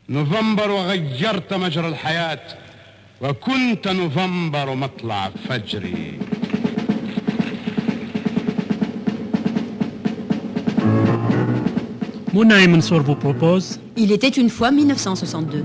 نوفمبر وغيرت مجرى الحياة وكنت نوفمبر مطلع فجري. Mouna Mansour vous propose Il était une fois 1962.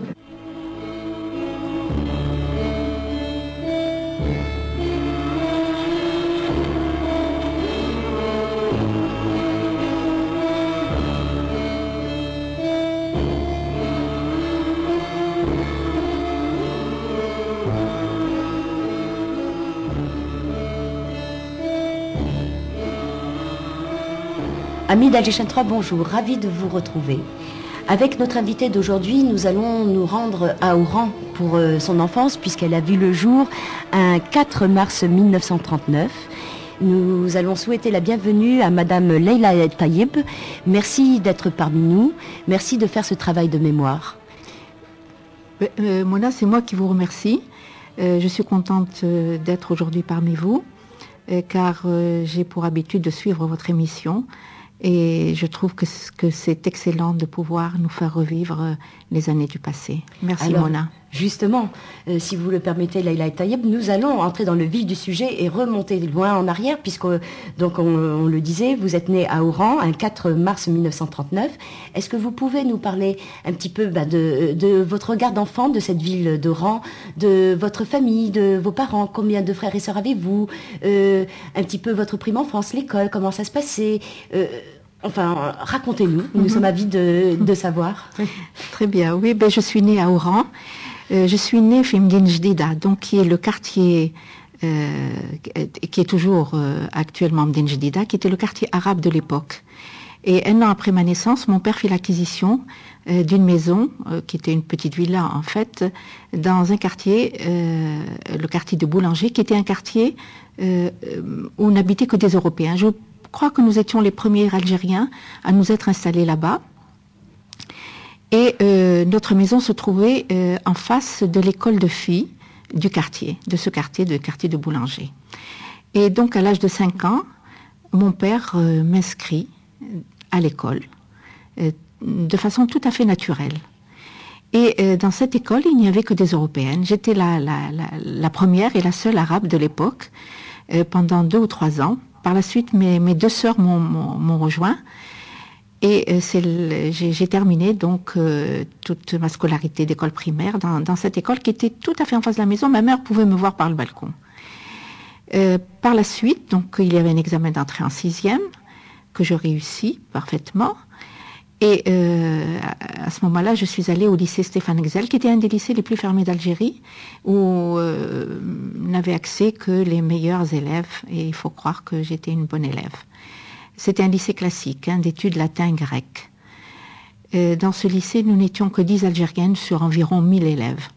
Amis d'Alger 3, bonjour, ravi de vous retrouver. Avec notre invitée d'aujourd'hui, nous allons nous rendre à Oran pour son enfance, puisqu'elle a vu le jour un 4 mars 1939. Nous allons souhaiter la bienvenue à Madame Leila El Tayeb. Merci d'être parmi nous, merci de faire ce travail de mémoire. Mona, c'est moi qui vous remercie. Je suis contente d'être aujourd'hui parmi vous, car j'ai pour habitude de suivre votre émission. Et je trouve que c'est excellent de pouvoir nous faire revivre les années du passé. Merci. Alors, Mona. Justement, si vous le permettez, Leila Tayeb, nous allons entrer dans le vif du sujet et remonter loin en arrière, puisque, donc on le disait, vous êtes né à Oran un 4 mars 1939. Est-ce que vous pouvez nous parler un petit peu de votre regard d'enfant de cette ville d'Oran, de votre famille, de vos parents, combien de frères et sœurs avez-vous, un petit peu votre prime enfance, l'école, comment ça se passait, enfin, racontez-nous, nous sommes avides de savoir. Très bien, oui, je suis née à Oran. Je suis née Mdine Jdida, donc qui est le quartier qui est toujours actuellement Mdine Jdida, qui était le quartier arabe de l'époque. Et un an après ma naissance, mon père fit l'acquisition d'une maison, qui était une petite villa en fait, dans un quartier, le quartier de Boulanger, qui était un quartier où n'habitaient que des Européens. Je crois que nous étions les premiers Algériens à nous être installés là-bas. Et notre maison se trouvait en face de l'école de filles du quartier, de ce quartier, quartier de Boulanger. Et donc, à l'âge de 5 ans, mon père m'inscrit à l'école de façon tout à fait naturelle. Et dans cette école, il n'y avait que des Européennes. J'étais la première et la seule arabe de l'époque pendant 2 ou 3 ans. Par la suite, mes 2 sœurs m'ont rejoint. Et j'ai terminé donc toute ma scolarité d'école primaire dans cette école qui était tout à fait en face de la maison. Ma mère pouvait me voir par le balcon. Par la suite, donc il y avait un examen d'entrée en 6e que je réussis parfaitement. Et à ce moment-là, je suis allée au lycée Stéphane Exel, qui était un des lycées les plus fermés d'Algérie, où n'avaient accès que les meilleurs élèves. Et il faut croire que j'étais une bonne élève. C'était un lycée classique, d'études latin et grec. Dans ce lycée, nous n'étions que 10 Algériennes sur environ 1000 élèves.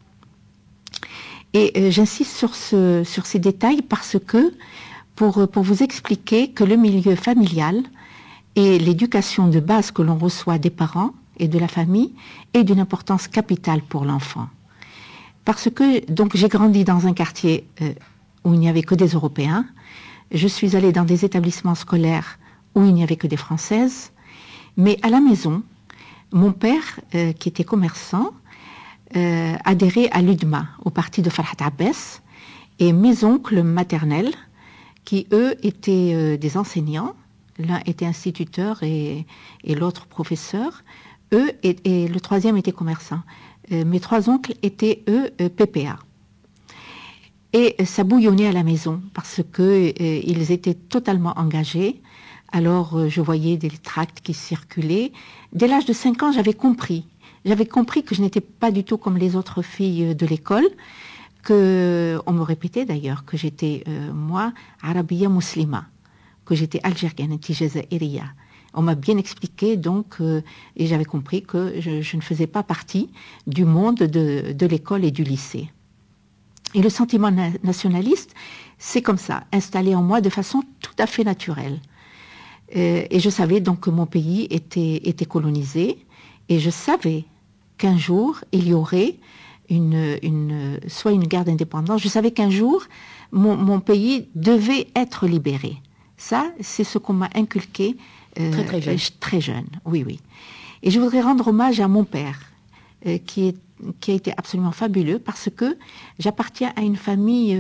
Et j'insiste sur ces détails parce que, pour vous expliquer que le milieu familial et l'éducation de base que l'on reçoit des parents et de la famille est d'une importance capitale pour l'enfant. Parce que, donc, j'ai grandi dans un quartier où il n'y avait que des Européens. Je suis allée dans des établissements scolaires où il n'y avait que des Françaises. Mais à la maison, mon père, qui était commerçant, adhérait à l'UDMA, au parti de Farhat Abbas, et mes oncles maternels, qui eux étaient des enseignants, l'un était instituteur et l'autre professeur, eux, et le troisième était commerçant. Mes 3 oncles étaient, eux, PPA. Et ça bouillonnait à la maison, parce qu'ils étaient totalement engagés. Alors, je voyais des tracts qui circulaient. Dès l'âge de 5 ans, j'avais compris. J'avais compris que je n'étais pas du tout comme les autres filles de l'école, on me répétait d'ailleurs que j'étais, moi, Arabia Muslima, que j'étais algérienne, Jazairiya. On m'a bien expliqué, donc, et j'avais compris que je ne faisais pas partie du monde de l'école et du lycée. Et le sentiment nationaliste, c'est comme ça, installé en moi de façon tout à fait naturelle. Et je savais donc que mon pays était colonisé, et je savais qu'un jour, il y aurait soit une guerre d'indépendance. Je savais qu'un jour, mon pays devait être libéré. Ça, c'est ce qu'on m'a inculqué très jeune. Très jeune, oui. Et je voudrais rendre hommage à mon père, qui a été absolument fabuleux parce que j'appartiens à une famille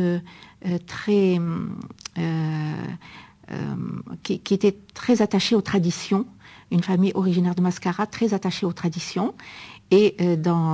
qui était très attachée aux traditions, une famille originaire de Mascara, très attachée aux traditions. Et dans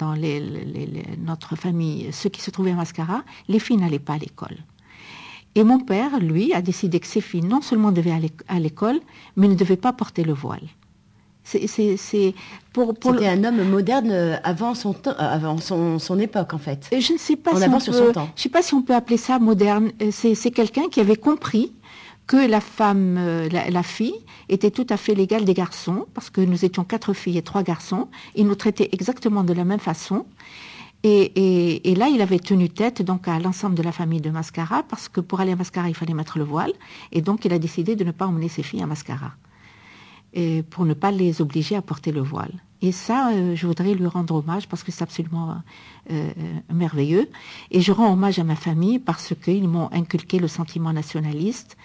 notre famille, ceux qui se trouvaient à Mascara, les filles n'allaient pas à l'école. Et mon père, lui, a décidé que ses filles non seulement devaient aller à l'école, mais ne devaient pas porter le voile. C'était un homme moderne avant son époque, en fait. Je ne sais pas en avance sur son temps. Je ne sais pas si on peut appeler ça moderne. C'est quelqu'un qui avait compris que la femme, la fille, était tout à fait l'égale des garçons, parce que nous étions 4 filles et 3 garçons. Ils nous traitaient exactement de la même façon. Et là, il avait tenu tête donc à l'ensemble de la famille de Mascara, parce que pour aller à Mascara, il fallait mettre le voile. Et donc, il a décidé de ne pas emmener ses filles à Mascara, et pour ne pas les obliger à porter le voile. Et ça, je voudrais lui rendre hommage, parce que c'est absolument merveilleux. Et je rends hommage à ma famille, parce qu'ils m'ont inculqué le sentiment nationaliste.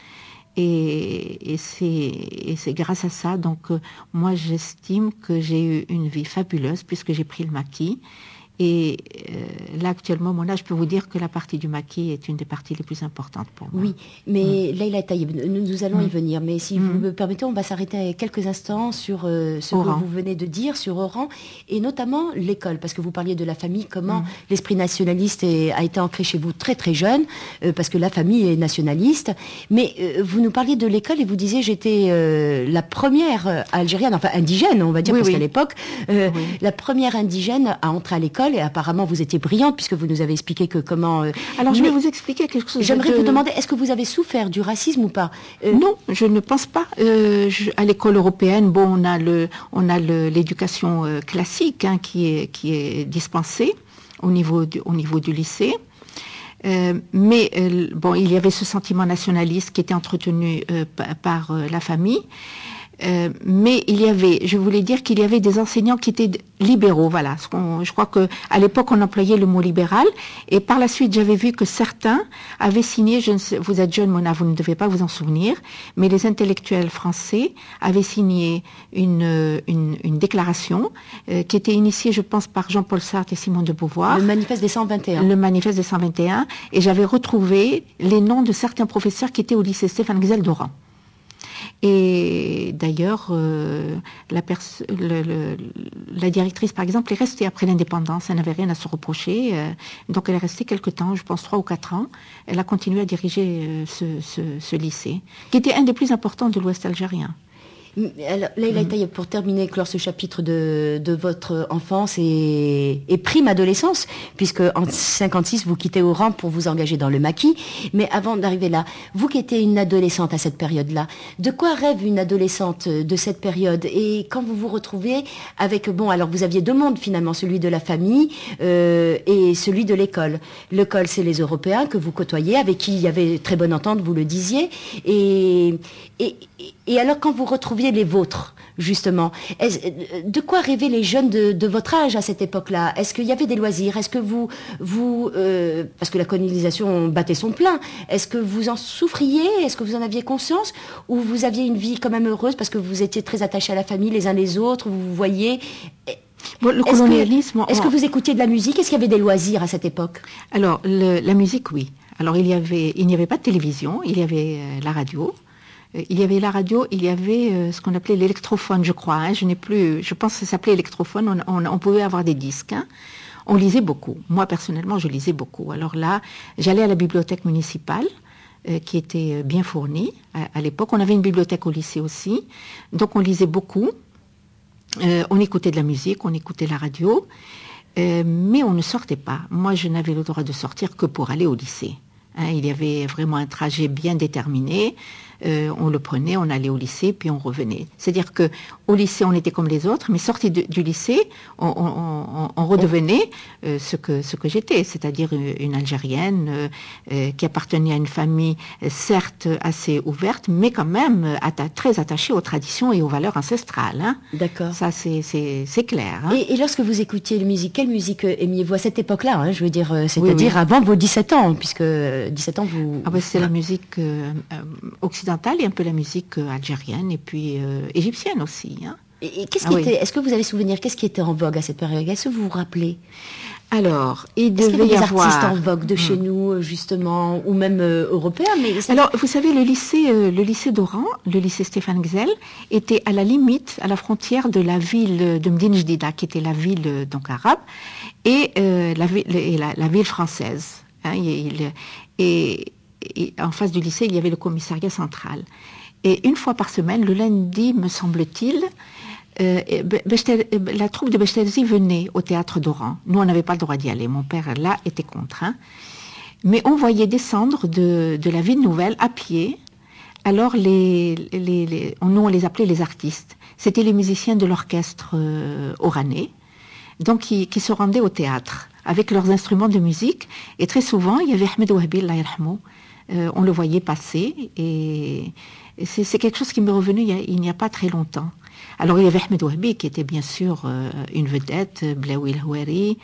Et c'est grâce à ça, donc moi j'estime que j'ai eu une vie fabuleuse puisque j'ai pris le maquis. Et là, actuellement, mon âge, je peux vous dire que la partie du maquis est une des parties les plus importantes pour moi. Oui, mais Leïla Taïeb, nous allons y venir. Mais si vous me permettez, on va s'arrêter quelques instants sur ce Oran. que vous venez de dire, sur Oran, et notamment l'école, parce que vous parliez de la famille, comment l'esprit nationaliste a été ancré chez vous très très jeune, parce que la famille est nationaliste. Mais vous nous parliez de l'école et vous disiez, j'étais la première algérienne, enfin indigène, on va dire, parce qu'à l'époque, la première indigène à entrer à l'école. Et apparemment, vous étiez brillante, puisque vous nous avez expliqué que comment... Alors, je vais vous expliquer quelque chose. J'aimerais vous demander, est-ce que vous avez souffert du racisme ou pas Non, je ne pense pas. À l'école européenne, bon, on a l'éducation classique qui est dispensée au niveau du lycée. Mais bon, il y avait ce sentiment nationaliste qui était entretenu par la famille. Mais je voulais dire qu'il y avait des enseignants qui étaient libéraux, voilà. Je crois que à l'époque on employait le mot libéral, et par la suite j'avais vu que certains avaient signé, vous êtes jeune Mona, vous ne devez pas vous en souvenir, mais les intellectuels français avaient signé une déclaration qui était initiée, je pense, par Jean-Paul Sartre et Simone de Beauvoir. Le manifeste des 121. Le manifeste des 121, et j'avais retrouvé les noms de certains professeurs qui étaient au lycée Stéphane Guizel d'Oran. Et d'ailleurs, la directrice, par exemple, est restée après l'indépendance. Elle n'avait rien à se reprocher. Donc, elle est restée quelque temps, je pense 3 ou 4 ans. Elle a continué à diriger ce lycée, qui était un des plus importants de l'Ouest algérien. Alors, Leïla Taïeb, pour terminer, clore ce chapitre de votre enfance et prime adolescence, puisque en 56 vous quittez Oran pour vous engager dans le maquis. Mais avant d'arriver là, vous qui étiez une adolescente à cette période-là, de quoi rêve une adolescente de cette période? Et quand vous vous retrouvez avec, bon, alors vous aviez 2 mondes finalement, celui de la famille et celui de l'école. L'école, c'est les Européens que vous côtoyez, avec qui il y avait très bonne entente, vous le disiez. Et alors, quand vous retrouviez les vôtres, justement, de quoi rêvaient les jeunes de votre âge à cette époque-là? Est-ce qu'il y avait des loisirs? Est-ce que parce que la colonisation battait son plein, est-ce que vous en souffriez? Est-ce que vous en aviez conscience? Ou vous aviez une vie quand même heureuse parce que vous étiez très attachés à la famille, les uns les autres, vous vous voyez? Bon, le colonialisme... Est-ce que vous écoutiez de la musique? Est-ce qu'il y avait des loisirs à cette époque? Alors, la musique, oui. Alors, il n'y avait pas de télévision, il y avait la radio. Il y avait la radio, il y avait ce qu'on appelait l'électrophone, je crois. Je pense que ça s'appelait électrophone. On pouvait avoir des disques. On lisait beaucoup. Moi, personnellement, je lisais beaucoup. Alors là, j'allais à la bibliothèque municipale, qui était bien fournie à l'époque. On avait une bibliothèque au lycée aussi. Donc, on lisait beaucoup. On écoutait de la musique, on écoutait la radio. Mais on ne sortait pas. Moi, je n'avais le droit de sortir que pour aller au lycée. Il y avait vraiment un trajet bien déterminé. On le prenait, on allait au lycée, puis on revenait. C'est-à-dire que au lycée, on était comme les autres, mais sorti du lycée, on redevenait ce que j'étais, c'est-à-dire une Algérienne qui appartenait à une famille certes assez ouverte, mais quand même très attachée aux traditions et aux valeurs ancestrales. D'accord. Ça, c'est clair. Et lorsque vous écoutiez la musique, quelle musique aimiez-vous à cette époque-là? Je veux dire, c'est-à-dire avant vos 17 ans, puisque 17 ans, vous... c'est la musique occidentale et un peu la musique algérienne et puis égyptienne aussi. Et qu'est-ce qui était, est-ce que vous avez souvenir, qu'est-ce qui était en vogue à cette période? Est-ce que vous vous rappelez? Alors, il Est-ce qu'il y devait avait y des avoir... artistes en vogue de chez nous, justement, ou même européens, mais Alors, vous savez, le lycée d'Oran, le lycée Stéphane Gzel, était à la limite, à la frontière de la ville de Médine Jdida, qui était la ville donc arabe, et la ville française. Hein, et en face du lycée, il y avait le commissariat central. Et une fois par semaine, le lundi, me semble-t-il, la troupe de Bechtelzi venait au théâtre d'Oran. Nous, on n'avait pas le droit d'y aller. Mon père, là, était contraint. Mais on voyait descendre de la ville nouvelle à pied. Alors, nous, on les appelait les artistes. C'était les musiciens de l'orchestre oranais, donc qui se rendaient au théâtre avec leurs instruments de musique. Et très souvent, il y avait Ahmed Ouahabi, Allah yarhamou. On le voyait passer. Et c'est quelque chose qui m'est revenu il n'y a pas très longtemps. Alors, il y avait Ahmed Ouahabi, qui était bien sûr une vedette, Blaoui El-Houari.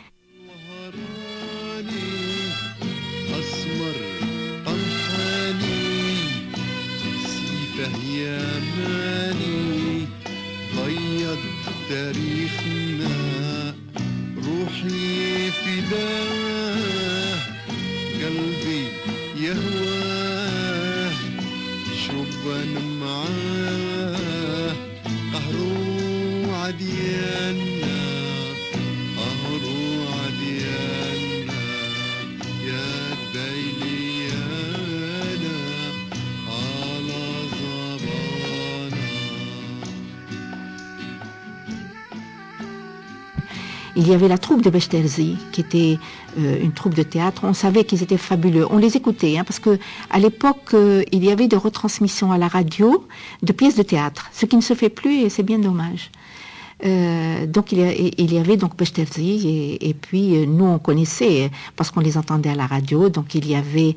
Il y avait la troupe de Bechtelzi, qui était une troupe de théâtre. On savait qu'ils étaient fabuleux. On les écoutait, hein, parce que à l'époque, il y avait des retransmissions à la radio de pièces de théâtre, ce qui ne se fait plus et c'est bien dommage. Donc il y avait donc Bechtelzi et puis nous on connaissait parce qu'on les entendait à la radio. Donc il y avait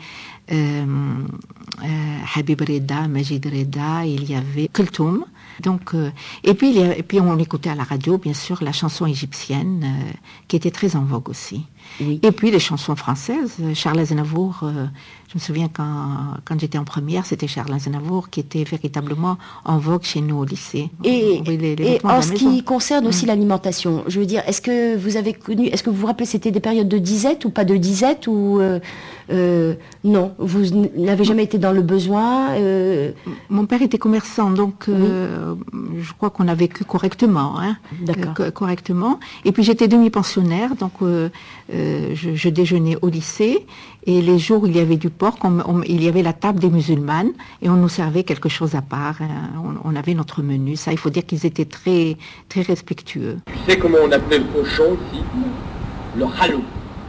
Habib Reda, Majid Reda, il y avait Kultoum. Donc et puis on écoutait à la radio bien sûr la chanson égyptienne qui était très en vogue aussi. Oui. Et puis les chansons françaises, Charles Aznavour, je me souviens quand j'étais en première, c'était Charles Aznavour qui était véritablement en vogue chez nous au lycée. Et en ce qui concerne aussi l'alimentation, je veux dire, est-ce que vous vous rappelez, c'était des périodes de disette ou pas de disette ou non, vous n'avez jamais été dans le besoin Mon père était commerçant, donc je crois qu'on a vécu correctement. Hein, correctement. Et puis j'étais demi-pensionnaire, donc je déjeunais au lycée. Et les jours où il y avait du porc, il y avait la table des musulmanes et on nous servait quelque chose à part. On avait notre menu. Ça, il faut dire qu'ils étaient très, très respectueux. Tu sais comment on appelait le cochon ici? Le halou.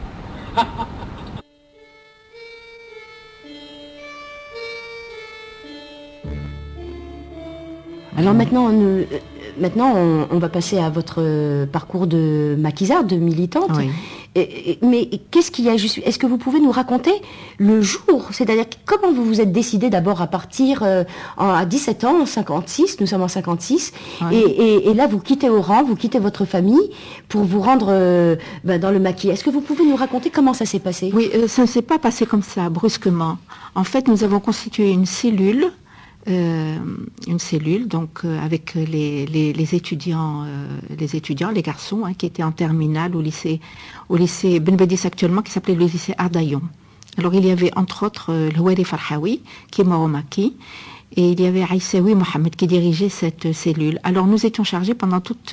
Alors maintenant, on va passer à votre parcours de maquisarde, de militante. Oui. Mais qu'est-ce qu'il y a juste? Est-ce que vous pouvez nous raconter le jour? C'est-à-dire comment vous vous êtes décidé d'abord à partir à 17 ans, en 56, nous sommes en 56, oui. et là vous quittez Oran, vous quittez votre famille pour vous rendre dans le maquis. Est-ce que vous pouvez nous raconter comment ça s'est passé? Oui, ça ne s'est pas passé comme ça, brusquement. En fait, nous avons constitué une cellule, donc avec les étudiants, les garçons qui étaient en terminale au lycée Ben Bedis actuellement, qui s'appelait le lycée Ardaillon. Alors il y avait entre autres le Houari Farhawi, qui est mort au Maquis, et il y avait Aïssaoui Mohamed qui dirigeait cette cellule. Alors nous étions chargés pendant toute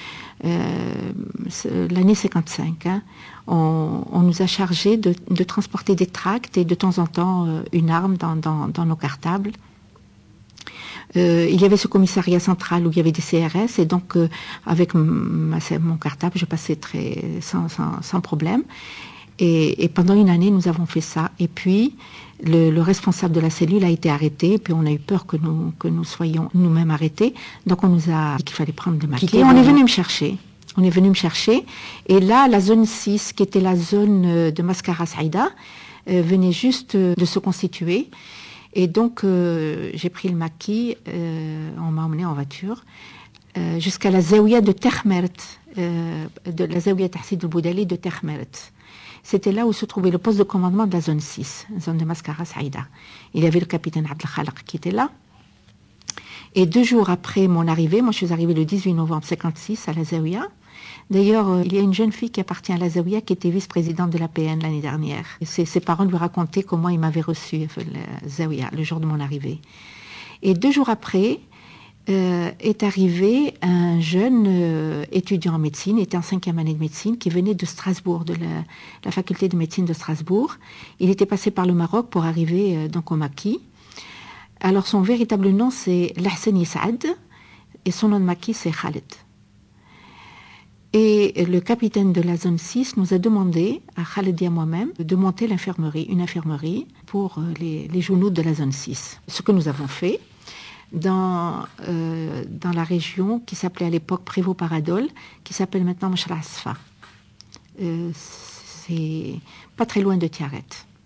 l'année 55. On nous a chargés de transporter des tracts et de temps en temps une arme dans nos cartables. Il y avait ce commissariat central où il y avait des CRS et donc avec mon cartable, je passais sans problème. Et pendant une année, nous avons fait ça. Et puis, le responsable de la cellule a été arrêté. Et puis, on a eu peur que nous soyons nous-mêmes arrêtés. Donc, on nous a dit qu'il fallait prendre des maquis. Et on est venu me chercher. Et là, la zone 6, qui était la zone de Mascara Saïda, venait juste de se constituer. Et donc, j'ai pris le maquis, on m'a emmené en voiture, jusqu'à la Zaouia de Termert, de la Zaouia Tahsid al-Boudali de Termert. C'était là où se trouvait le poste de commandement de la zone 6, zone de Mascara Saïda. Il y avait le capitaine Abdel Khalaq qui était là. Et 2 jours après mon arrivée, moi je suis arrivée le 18 novembre 56 à la Zawiya. D'ailleurs, il y a une jeune fille qui appartient à la Zawiya qui était vice-présidente de l'APN l'année dernière. Ses parents lui racontaient comment ils m'avaient reçue la Zawiya le jour de mon arrivée. Et 2 jours après, est arrivé un jeune étudiant en médecine, était en 5e année de médecine, qui venait de Strasbourg, de la faculté de médecine de Strasbourg. Il était passé par le Maroc pour arriver donc au Maquis. Alors son véritable nom c'est Lahsen Yis'ad et son nom de Maquis c'est Khaled. Et le capitaine de la zone 6 nous a demandé, à Khaled et à moi-même, de monter une infirmerie pour les genoux de la zone 6. Ce que nous avons fait dans la région qui s'appelait à l'époque Prévost-Paradol, qui s'appelle maintenant Mchra Asfa. C'est pas très loin de Tiaret.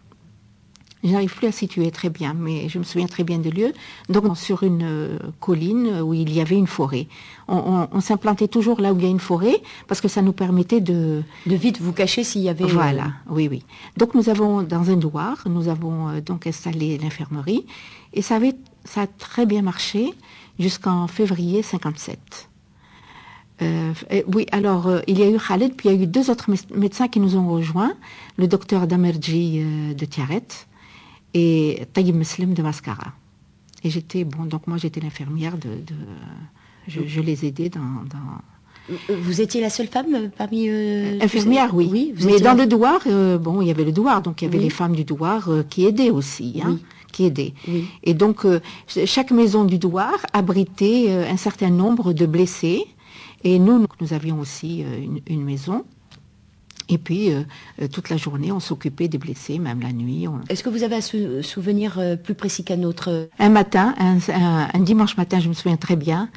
Je n'arrive plus à situer très bien, mais je me souviens très bien du lieu. Donc, sur une colline où il y avait une forêt. On s'implantait toujours là où il y a une forêt, parce que ça nous permettait de vite vous cacher s'il y avait... Voilà, oui. Donc, nous avons, dans un douar, nous avons donc installé l'infirmerie, et ça a très bien marché jusqu'en février 57. Oui, alors, il y a eu Khaled, puis il y a eu 2 autres médecins qui nous ont rejoints, le docteur Damerji de Tiaret, et Taïb Meslim de Mascara. Et donc moi j'étais l'infirmière je les aidais dans... Vous étiez la seule femme parmi... Infirmière, oui. Oui, mais dans le douar, il y avait le douar, donc il y avait les femmes du douar qui aidaient aussi, oui. Qui aidaient. Oui. Et donc chaque maison du douar abritait un certain nombre de blessés, et nous avions aussi une maison. Et puis, toute la journée, on s'occupait des blessés, même la nuit. Est-ce que vous avez un souvenir plus précis qu'un autre? Un matin, un dimanche matin, je me souviens très bien,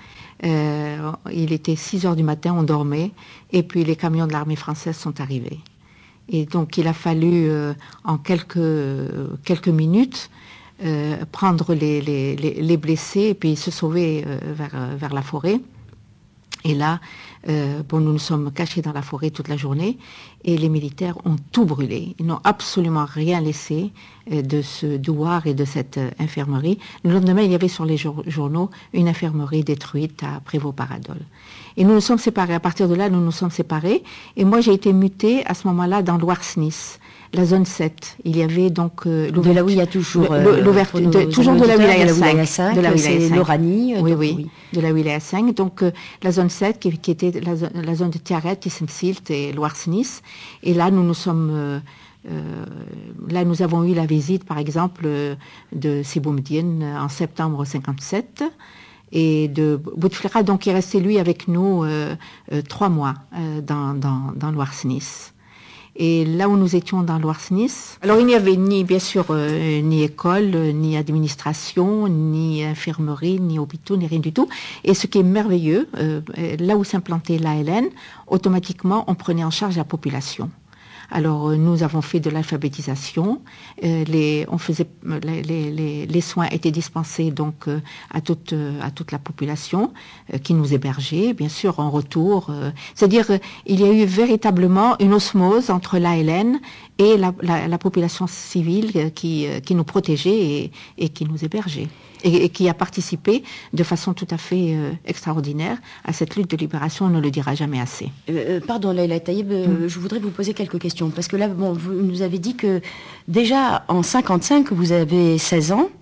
il était 6 heures du matin, on dormait, et puis les camions de l'armée française sont arrivés. Et donc, il a fallu, en quelques minutes, prendre les blessés et puis se sauver vers la forêt. Et là, nous nous sommes cachés dans la forêt toute la journée et les militaires ont tout brûlé. Ils n'ont absolument rien laissé de ce douar et de cette infirmerie. Le lendemain, il y avait sur les journaux une infirmerie détruite à Prévost-Paradol. Et nous nous sommes séparés. À partir de là, nous nous sommes séparés. Et moi, j'ai été mutée à ce moment-là dans l'Ouarsnis, la zone 7. Il y avait donc de là où il y a toujours toujours de la wilaya 5, de la wilaya 5, l'Oranie. Oui, de la wilaya 5. Donc la zone 7 qui était la zone de Tiaret, Tissemsilt et l'Ouarsnis. Et là, nous avons eu la visite, par exemple, de Siboumdien en septembre 57. Et de Bouteflika, donc, il est resté, lui, avec nous 3 mois dans l'Ouarsnis. Et là où nous étions dans l'Ouarsnis, alors il n'y avait bien sûr, ni école, ni administration, ni infirmerie, ni hôpitaux, ni rien du tout. Et ce qui est merveilleux, là où s'implantait l'ALN, automatiquement, on prenait en charge la population. Alors, nous avons fait de l'alphabétisation. Les soins étaient dispensés donc à toute la population qui nous hébergeait, bien sûr, en retour. C'est-à-dire, il y a eu véritablement une osmose entre l'ALN et la population civile qui nous protégeait et qui nous hébergeait. Et qui a participé de façon tout à fait extraordinaire à cette lutte de libération, on ne le dira jamais assez. Pardon, Laïla Taïeb, je voudrais vous poser quelques questions, parce que là, vous nous avez dit que déjà en 55, vous avez 16 ans,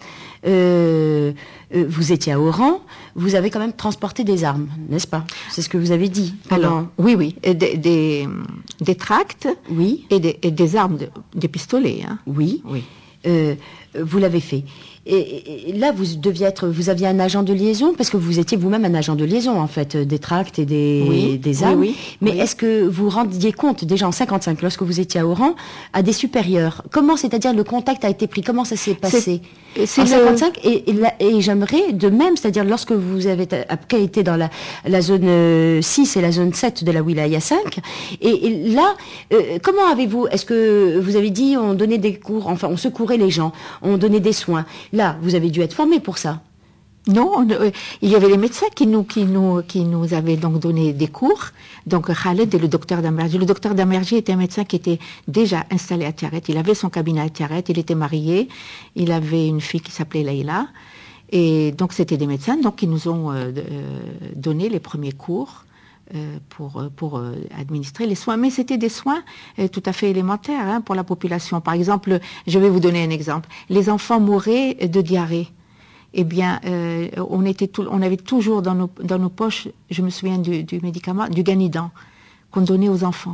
vous étiez à Oran, vous avez quand même transporté des armes, n'est-ce pas? C'est ce que vous avez dit. Alors, oui, des tracts, oui, et des armes, des pistolets. Hein. Oui. Vous l'avez fait. Et là, vous aviez un agent de liaison, parce que vous étiez vous-même un agent de liaison, en fait, des tracts et des armes. Oui. Mais est-ce que vous rendiez compte, déjà en 55, lorsque vous étiez à Oran, à des supérieurs? Comment, c'est-à-dire, le contact a été pris? Comment ça s'est passé? En 55, et j'aimerais, de même, c'est-à-dire, lorsque vous avez après été dans la zone 6 et la zone 7 de la Wilaya 5, et là, comment avez-vous, est-ce que vous avez dit, on donnait des cours, enfin, on secourait les gens, on donnait des soins. Là, vous avez dû être formé pour ça. Non, il y avait les médecins qui nous avaient donc donné des cours. Donc Khaled et le docteur Damerji. Le docteur Damerji était un médecin qui était déjà installé à Tiaret. Il avait son cabinet à Tiaret. Il était marié. Il avait une fille qui s'appelait Leïla. Et donc, c'était des médecins qui nous ont donné les premiers cours pour administrer les soins. Mais c'était des soins tout à fait élémentaires pour la population. Par exemple, je vais vous donner un exemple. Les enfants mouraient de diarrhée. Eh bien, on avait toujours dans nos poches, je me souviens du médicament, du Ganidan, qu'on donnait aux enfants.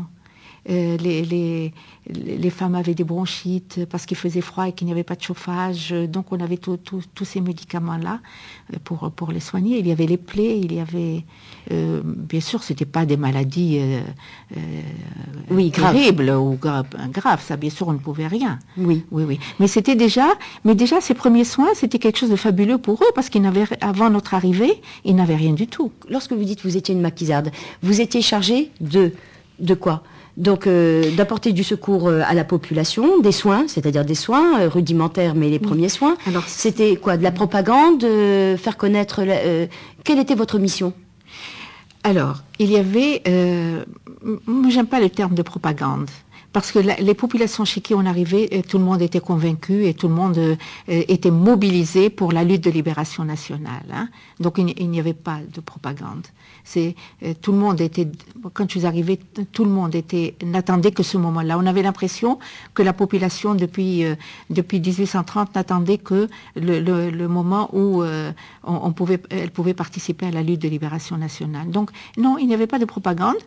Les femmes avaient des bronchites parce qu'il faisait froid et qu'il n'y avait pas de chauffage. Donc, on avait tous ces médicaments-là pour les soigner. Il y avait les plaies, il y avait... bien sûr, ce n'était pas des maladies terribles ou graves. Ça, bien sûr, on ne pouvait rien. Oui. Mais déjà, ces premiers soins, c'était quelque chose de fabuleux pour eux parce avant notre arrivée, ils n'avaient rien du tout. Lorsque vous dites que vous étiez une maquisarde, vous étiez chargée de quoi? Donc, d'apporter du secours à la population, des soins, c'est-à-dire des soins rudimentaires, mais les premiers soins. Alors, c'était quoi? De la propagande, faire connaître... quelle était votre mission? Alors, il y avait... moi, j'aime pas le terme de propagande. Parce que les populations chez qui on arrivait, tout le monde était convaincu et tout le monde était mobilisé pour la lutte de libération nationale. Donc il n'y avait pas de propagande. Tout le monde était, quand je suis arrivée, tout le monde n'attendait que ce moment-là. On avait l'impression que la population depuis 1830 n'attendait que le moment où elle pouvait participer à la lutte de libération nationale. Donc non, il n'y avait pas de propagande.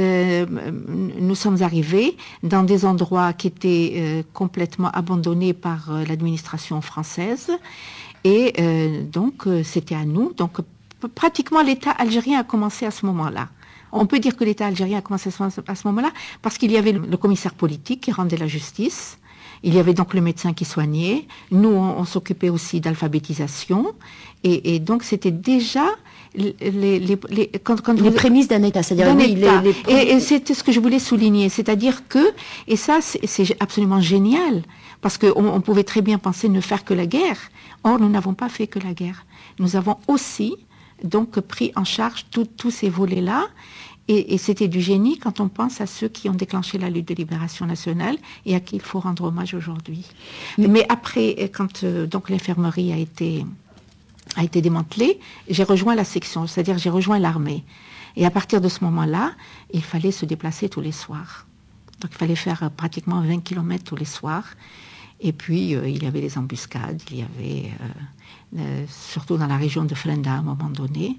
Nous sommes arrivés dans des endroits qui étaient complètement abandonnés par l'administration française. Et donc, c'était à nous. Donc, pratiquement, l'État algérien a commencé à ce moment-là. On peut dire que l'État algérien a commencé à ce moment-là parce qu'il y avait le commissaire politique qui rendait la justice. Il y avait donc le médecin qui soignait. Nous, on s'occupait aussi d'alphabétisation. Et donc, c'était déjà... les prémices d'un État, c'est-à-dire et c'était ce que je voulais souligner, c'est-à-dire que, et ça c'est absolument génial, parce qu'on pouvait très bien penser ne faire que la guerre. Or, nous n'avons pas fait que la guerre. Nous avons aussi donc pris en charge tous ces volets-là, et c'était du génie quand on pense à ceux qui ont déclenché la lutte de libération nationale et à qui il faut rendre hommage aujourd'hui. Mais après, quand donc l'infirmerie a été démantelée, j'ai rejoint la section, c'est-à-dire j'ai rejoint l'armée. Et à partir de ce moment-là, il fallait se déplacer tous les soirs. Donc il fallait faire pratiquement 20 km tous les soirs. Et puis il y avait les embuscades, il y avait, surtout dans la région de Frenda à un moment donné,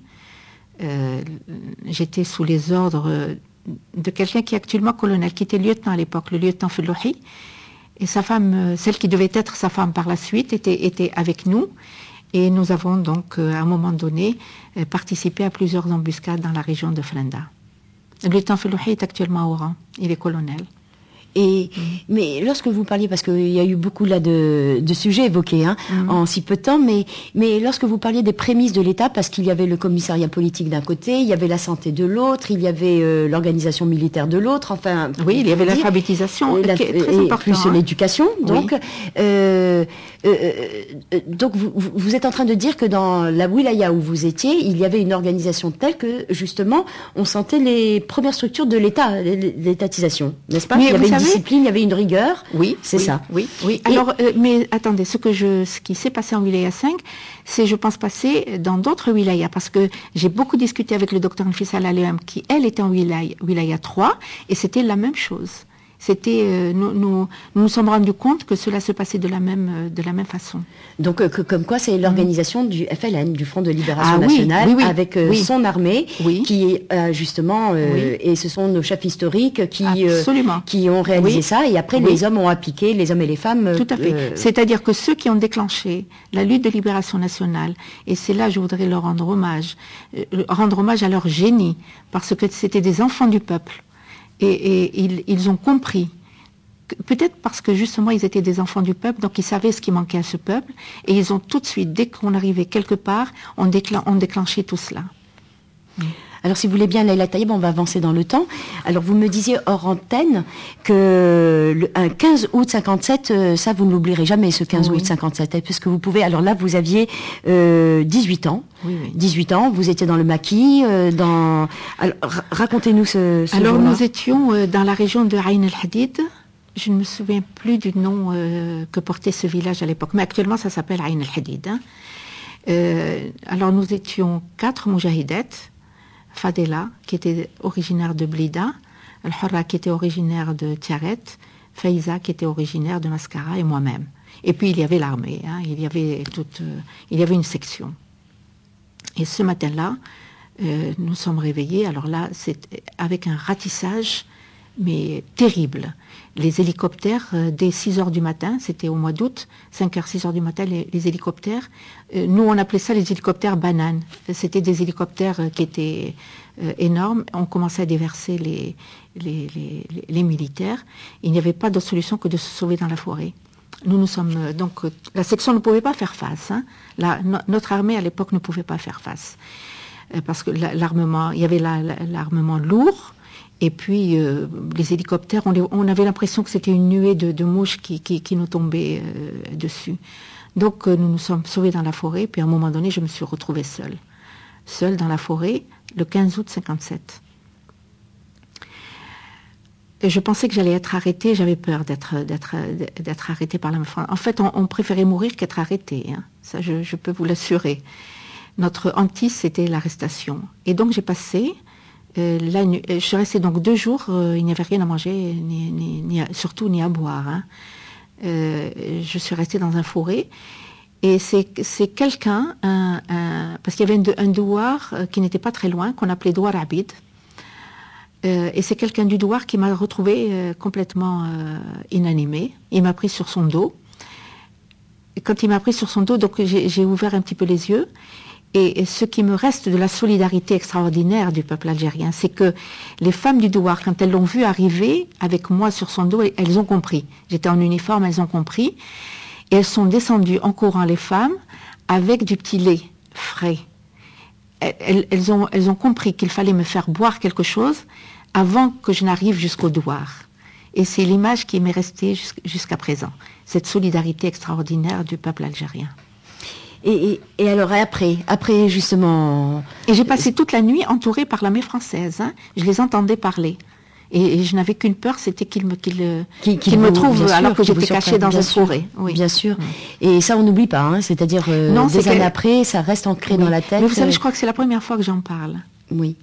j'étais sous les ordres de quelqu'un qui est actuellement colonel, qui était lieutenant à l'époque, le lieutenant Felouhi. Et sa femme, celle qui devait être sa femme par la suite, était avec nous. Et nous avons donc, à un moment donné, participé à plusieurs embuscades dans la région de Frenda. Le lieutenant Felouhi est actuellement au rang, il est colonel. Mais lorsque vous parliez, parce qu'il y a eu beaucoup là de sujets évoqués en si peu de temps, mais lorsque vous parliez des prémices de l'État, parce qu'il y avait le commissariat politique d'un côté, il y avait la santé de l'autre, il y avait l'organisation militaire de l'autre, enfin... Oui, il y avait l'alphabétisation, qui est très important. Plus l'éducation, donc... Oui. Donc vous êtes en train de dire que dans la wilaya où vous étiez, il y avait une organisation telle que, justement, on sentait les premières structures de l'État, l'étatisation, n'est-ce pas? Il y avait une discipline, il y avait une rigueur. Oui, c'est ça. Oui. Alors, mais attendez, ce qui s'est passé en wilaya 5, c'est, je pense, passé dans d'autres wilayas, parce que j'ai beaucoup discuté avec le docteur Nfissa Lalem, qui, elle, était en wilaya 3, et c'était la même chose. C'était, nous sommes rendus compte que cela se passait de la même façon. Donc, comme quoi, c'est l'organisation du FLN, du Front de Libération Nationale, avec son armée, qui est justement, et ce sont nos chefs historiques qui ont réalisé ça, et après les hommes ont appliqué, les hommes et les femmes. Tout à fait. C'est-à-dire que ceux qui ont déclenché la lutte de libération nationale, et c'est là je voudrais leur rendre hommage à leur génie, parce que c'était des enfants du peuple. Et ils ont compris, peut-être parce que justement ils étaient des enfants du peuple, donc ils savaient ce qui manquait à ce peuple, et ils ont tout de suite, dès qu'on arrivait quelque part, on déclenchait tout cela. Alors, si vous voulez bien, Laïla Taïeb, on va avancer dans le temps. Alors, vous me disiez hors antenne que un 15 août 57, ça, vous ne l'oublierez jamais, ce 15 août 57, puisque vous pouvez... Alors là, vous aviez 18 ans. Oui. 18 ans, vous étiez dans le maquis. Alors, racontez-nous ce Alors, jour-là. nous étions dans la région de Aïn el-Hadid. Je ne me souviens plus du nom que portait ce village à l'époque, mais actuellement, ça s'appelle Aïn el-Hadid. Alors nous étions 4 moujahidètes. Fadela, qui était originaire de Blida, Al-Hurra, qui était originaire de Tiaret, Faiza, qui était originaire de Mascara, et moi-même. Et puis il y avait l'armée, hein, il y avait une section. Et ce matin-là, nous sommes réveillés, alors là, c'est avec un ratissage, mais terrible. Les hélicoptères, dès 6 heures du matin, c'était au mois d'août, 5 heures, 6 heures du matin, les hélicoptères, nous on appelait ça les hélicoptères bananes. C'était des hélicoptères qui étaient énormes. On commençait à déverser les militaires. Il n'y avait pas d'autre solution que de se sauver dans la forêt. Nous sommes donc la section ne pouvait pas faire face. Hein. Notre armée à l'époque ne pouvait pas faire face parce que l'armement, il y avait l'armement lourd. Et puis, les hélicoptères, on avait l'impression que c'était une nuée de mouches qui nous tombaient dessus. Donc, nous nous sommes sauvés dans la forêt. Puis, à un moment donné, je me suis retrouvée seule dans la forêt, le 15 août 57. Et je pensais que j'allais être arrêtée. J'avais peur d'être arrêtée par la France. En fait, on préférait mourir qu'être arrêté. Hein. Ça, je peux vous l'assurer. Notre hantise, c'était l'arrestation. Et donc, j'ai passé... je suis restée donc 2 jours, il n'y avait rien à manger, surtout ni à boire. Hein. Je suis restée dans un forêt et c'est quelqu'un, parce qu'il y avait un douar qui n'était pas très loin, qu'on appelait douar Abid. Et c'est quelqu'un du douar qui m'a retrouvée complètement inanimée. Il m'a pris sur son dos. Et quand il m'a pris sur son dos, donc j'ai ouvert un petit peu les yeux. Et ce qui me reste de la solidarité extraordinaire du peuple algérien, c'est que les femmes du douar, quand elles l'ont vu arriver avec moi sur son dos, elles ont compris. J'étais en uniforme, elles ont compris. Et elles sont descendues en courant, les femmes, avec du petit lait frais. Elles ont compris qu'il fallait me faire boire quelque chose avant que je n'arrive jusqu'au douar. Et c'est l'image qui m'est restée jusqu'à présent. Cette solidarité extraordinaire du peuple algérien. Et alors après justement... Et j'ai passé toute la nuit entourée par l'armée française. Hein. Je les entendais parler. Et je n'avais qu'une peur, c'était qu'ils me trouvent alors que j'étais cachée dans une forêt. Oui. Bien sûr. Et ça, on n'oublie pas. Hein. C'est-à-dire, des années après, ça reste ancré dans la tête. Mais vous savez, je crois que c'est la première fois que j'en parle. Oui.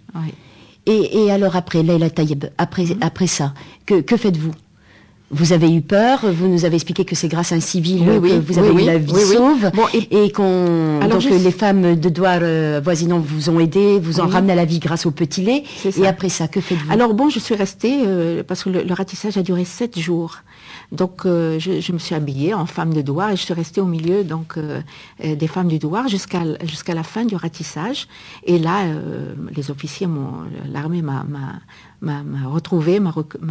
Et alors après, Leïla Tayeb, après ça, que faites-vous ? Vous avez eu peur, vous nous avez expliqué que c'est grâce à un civil que vous avez eu la vie sauve, bon, et donc les femmes de douar voisinants vous ont aidé, vous ont ramené à la vie grâce au petit lait. Et après ça, que faites-vous ? Alors bon, je suis restée, parce que le ratissage a duré 7 jours. Donc je me suis habillée en femme de douar et je suis restée au milieu donc des femmes du douar jusqu'à la fin du ratissage. Et là, les officiers l'armée m'a retrouvée,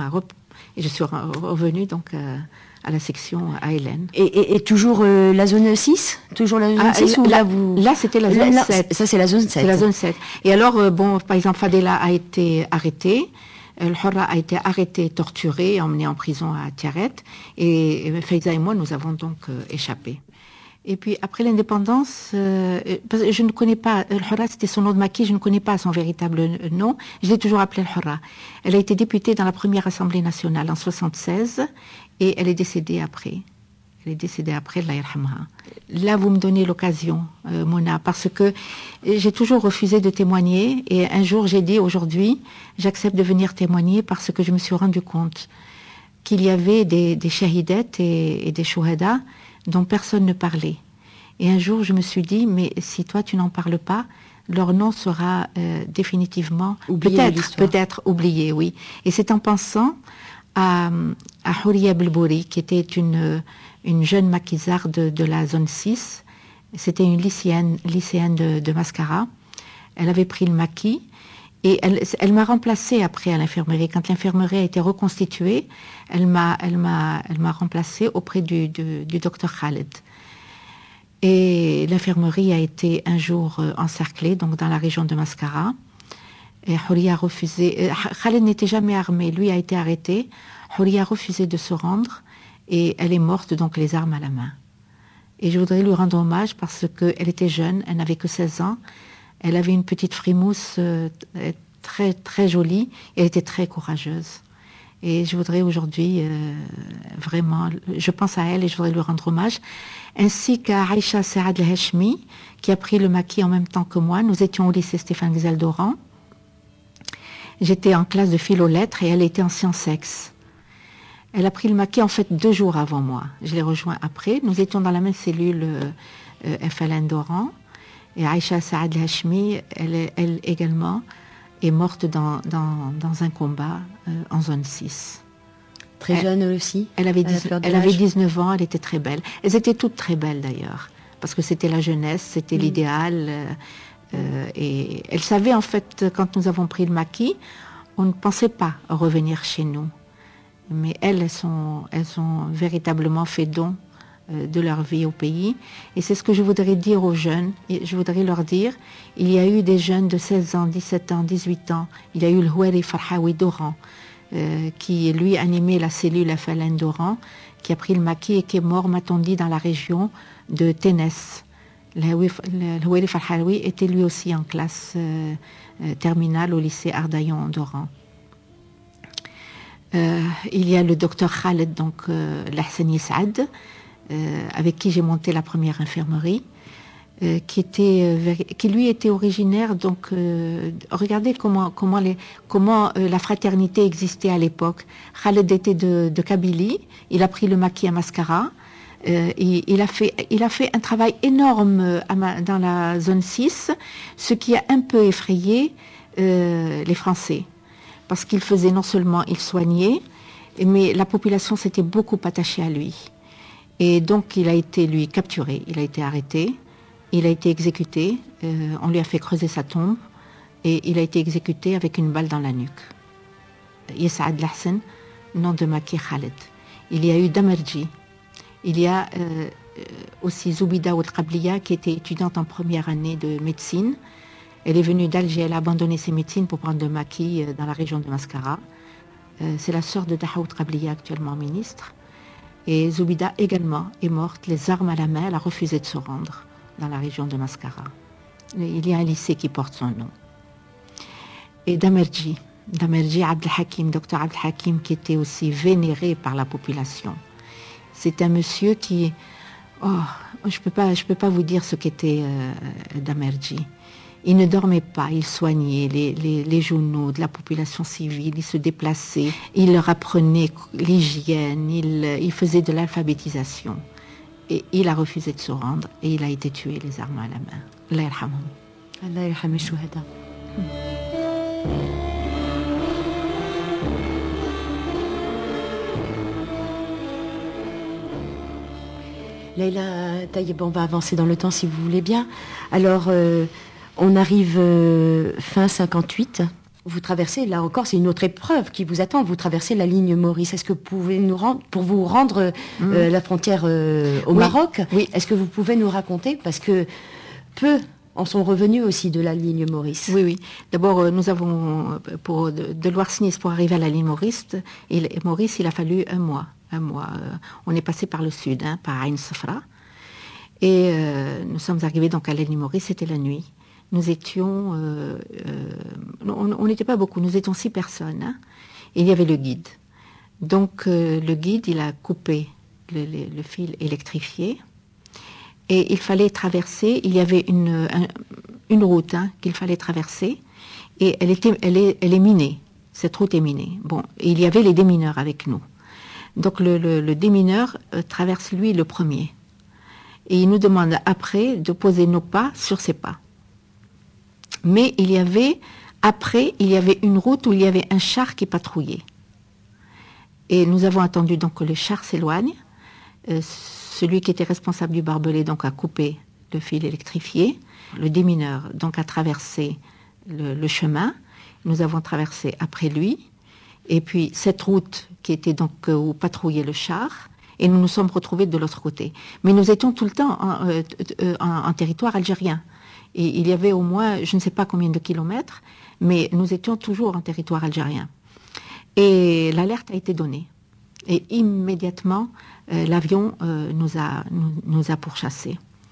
et je suis revenue donc à la section à Hélène. Et toujours la zone 6 ? Toujours la zone 6 ou là, c'était la zone 7. Ça, c'est la zone 7. C'est la zone 7. Et alors, par exemple, Fadela a été arrêtée. Al-Hurra a été arrêté, torturé, emmené en prison à Tiaret. Et Faiza et moi, nous avons donc échappé. Et puis, après l'indépendance, parce que je ne connais pas, Al-Hurra, c'était son nom de maquis, je ne connais pas son véritable nom. Je l'ai toujours appelée Al-Hurra. Elle a été députée dans la première Assemblée nationale en 1976 et elle est décédée après. Elle est décédée après, Allah yarhamha. Là, vous me donnez l'occasion, Mona, parce que j'ai toujours refusé de témoigner. Et un jour, j'ai dit, aujourd'hui, j'accepte de venir témoigner parce que je me suis rendu compte qu'il y avait des shahidettes et des shuhada dont personne ne parlait. Et un jour, je me suis dit, mais si toi, tu n'en parles pas, leur nom sera définitivement, peut-être oublié, oui. Et c'est en pensant à Houria Belbouri, qui était une jeune maquisarde de la zone 6. C'était une lycéenne de Mascara. Elle avait pris le maquis et elle m'a remplacée après à l'infirmerie. Quand l'infirmerie a été reconstituée, elle m'a remplacée auprès du docteur Khaled. Et l'infirmerie a été un jour encerclée, donc dans la région de Mascara. Et Houria a refusé. Khaled n'était jamais armé, lui a été arrêté. Houria a refusé de se rendre et elle est morte, donc les armes à la main. Et je voudrais lui rendre hommage parce qu'elle était jeune, elle n'avait que 16 ans. Elle avait une petite frimousse très, très jolie et elle était très courageuse. Et je voudrais aujourd'hui vraiment, je pense à elle et je voudrais lui rendre hommage, ainsi qu'à Aïcha Saad El-Hachmi, qui a pris le maquis en même temps que moi. Nous étions au lycée Stéphane Gzal d'Oran. J'étais en classe de philo-lettres et elle était en sciences ex. Elle a pris le maquis en fait 2 jours avant moi. Je l'ai rejoint après. Nous étions dans la même cellule FLN d'Oran. Et Aïcha Saad El-Hachmi, elle également, est morte dans un combat en zone 6. Très jeune aussi. Elle avait 19 ans, elle était très belle. Elles étaient toutes très belles d'ailleurs, parce que c'était la jeunesse, c'était l'idéal. Et elle savait en fait, quand nous avons pris le maquis, on ne pensait pas revenir chez nous. Mais elles ont véritablement fait don de leur vie au pays. Et c'est ce que je voudrais dire aux jeunes. Et je voudrais leur dire, il y a eu des jeunes de 16 ans, 17 ans, 18 ans. Il y a eu le Houari Farhawi d'Oran, qui lui animait la cellule FLN d'Oran, qui a pris le maquis et qui est mort, m'a-t-on dit, dans la région de Ténès. Le Houari Farhawi était lui aussi en classe terminale au lycée Ardaillon d'Oran. Il y a le docteur Khaled, donc Lahsani Saad, avec qui j'ai monté la première infirmerie, qui lui était originaire. Donc, regardez comment la fraternité existait à l'époque. Khaled était de Kabylie, il a pris le maquis à Mascara. Il a fait un travail énorme dans la zone 6, ce qui a un peu effrayé les Français. Parce qu'il faisait non seulement, il soignait, mais la population s'était beaucoup attachée à lui. Et donc il a été, lui, capturé, il a été arrêté, il a été exécuté, on lui a fait creuser sa tombe, et il a été exécuté avec une balle dans la nuque. Yes'ad Lahsen, nom de Maki Khaled. Il y a eu Damerji. Il y a aussi Zoubida Ouelqabliya, qui était étudiante en première année de médecine. Elle est venue d'Alger, elle a abandonné ses médecines pour prendre le maquis dans la région de Mascara. C'est la sœur de Daha Ouelqabliya, actuellement ministre. Et Zoubida également est morte, les armes à la main, elle a refusé de se rendre dans la région de Mascara. Il y a un lycée qui porte son nom. Et Damerji Abdel Hakim, docteur Abdel Hakim, qui était aussi vénéré par la population. C'est un monsieur qui... Oh, je peux pas vous dire ce qu'était Damerji. Il ne dormait pas, il soignait les journaux de la population civile, il se déplaçait, il leur apprenait l'hygiène, il faisait de l'alphabétisation. Et il a refusé de se rendre et il a été tué les armes à la main. Allah yarhamhum. Allah yarham al-shuhada. Leïla Taïeb, on va avancer dans le temps si vous voulez bien. Alors, on arrive fin 58. Vous traversez, là encore, c'est une autre épreuve qui vous attend. Vous traversez la ligne Maurice. Est-ce que vous pouvez nous rendre, pour vous rendre la frontière au Maroc, est-ce que vous pouvez nous raconter, parce que peu en sont revenus aussi de la ligne Maurice. Oui. D'abord, nous avons, de Loire-Nice pour arriver à la ligne Maurice, il a fallu un mois. On est passé par le sud, par Ain Safra. Et nous sommes arrivés donc à la ligne Maurice, c'était la nuit. Nous étions... on n'était pas beaucoup, nous étions 6 personnes. Et il y avait le guide. Donc le guide, il a coupé le fil électrifié. Et il fallait traverser, il y avait une route qu'il fallait traverser. Et elle est minée, cette route est minée. Bon, et il y avait les démineurs avec nous. Donc le démineur traverse lui le premier. Et il nous demande après de poser nos pas sur ses pas. Mais il y avait une route où il y avait un char qui patrouillait. Et nous avons attendu donc que le char s'éloigne. Celui qui était responsable du barbelé donc a coupé le fil électrifié. Le démineur donc a traversé le chemin. Nous avons traversé après lui. Et puis cette route qui était donc où patrouillait le char. Et nous nous sommes retrouvés de l'autre côté. Mais nous étions tout le temps en territoire algérien. Et il y avait au moins, je ne sais pas combien de kilomètres, mais nous étions toujours en territoire algérien. Et l'alerte a été donnée. Et immédiatement, l'avion nous a pourchassés.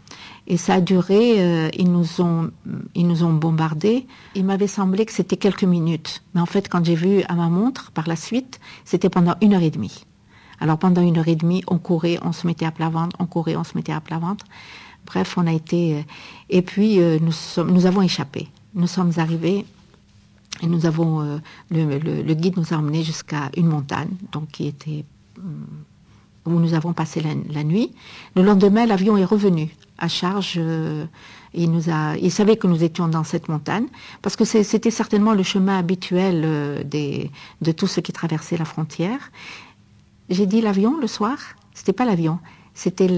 Et ça a duré, ils nous ont bombardés. Il m'avait semblé que c'était quelques minutes. Mais en fait, quand j'ai vu à ma montre, par la suite, c'était pendant 1h30. Alors pendant 1h30, on courait, on se mettait à plat ventre, on courait, on se mettait à plat ventre. Bref, on a été... et puis, nous avons échappé. Nous sommes arrivés et nous avons... le guide nous a emmenés jusqu'à une montagne, donc qui était... où nous avons passé la nuit. Le lendemain, l'avion est revenu à charge. Il savait que nous étions dans cette montagne, parce que c'était certainement le chemin habituel de tous ceux qui traversaient la frontière. J'ai dit l'avion le soir. C'était pas l'avion. C'était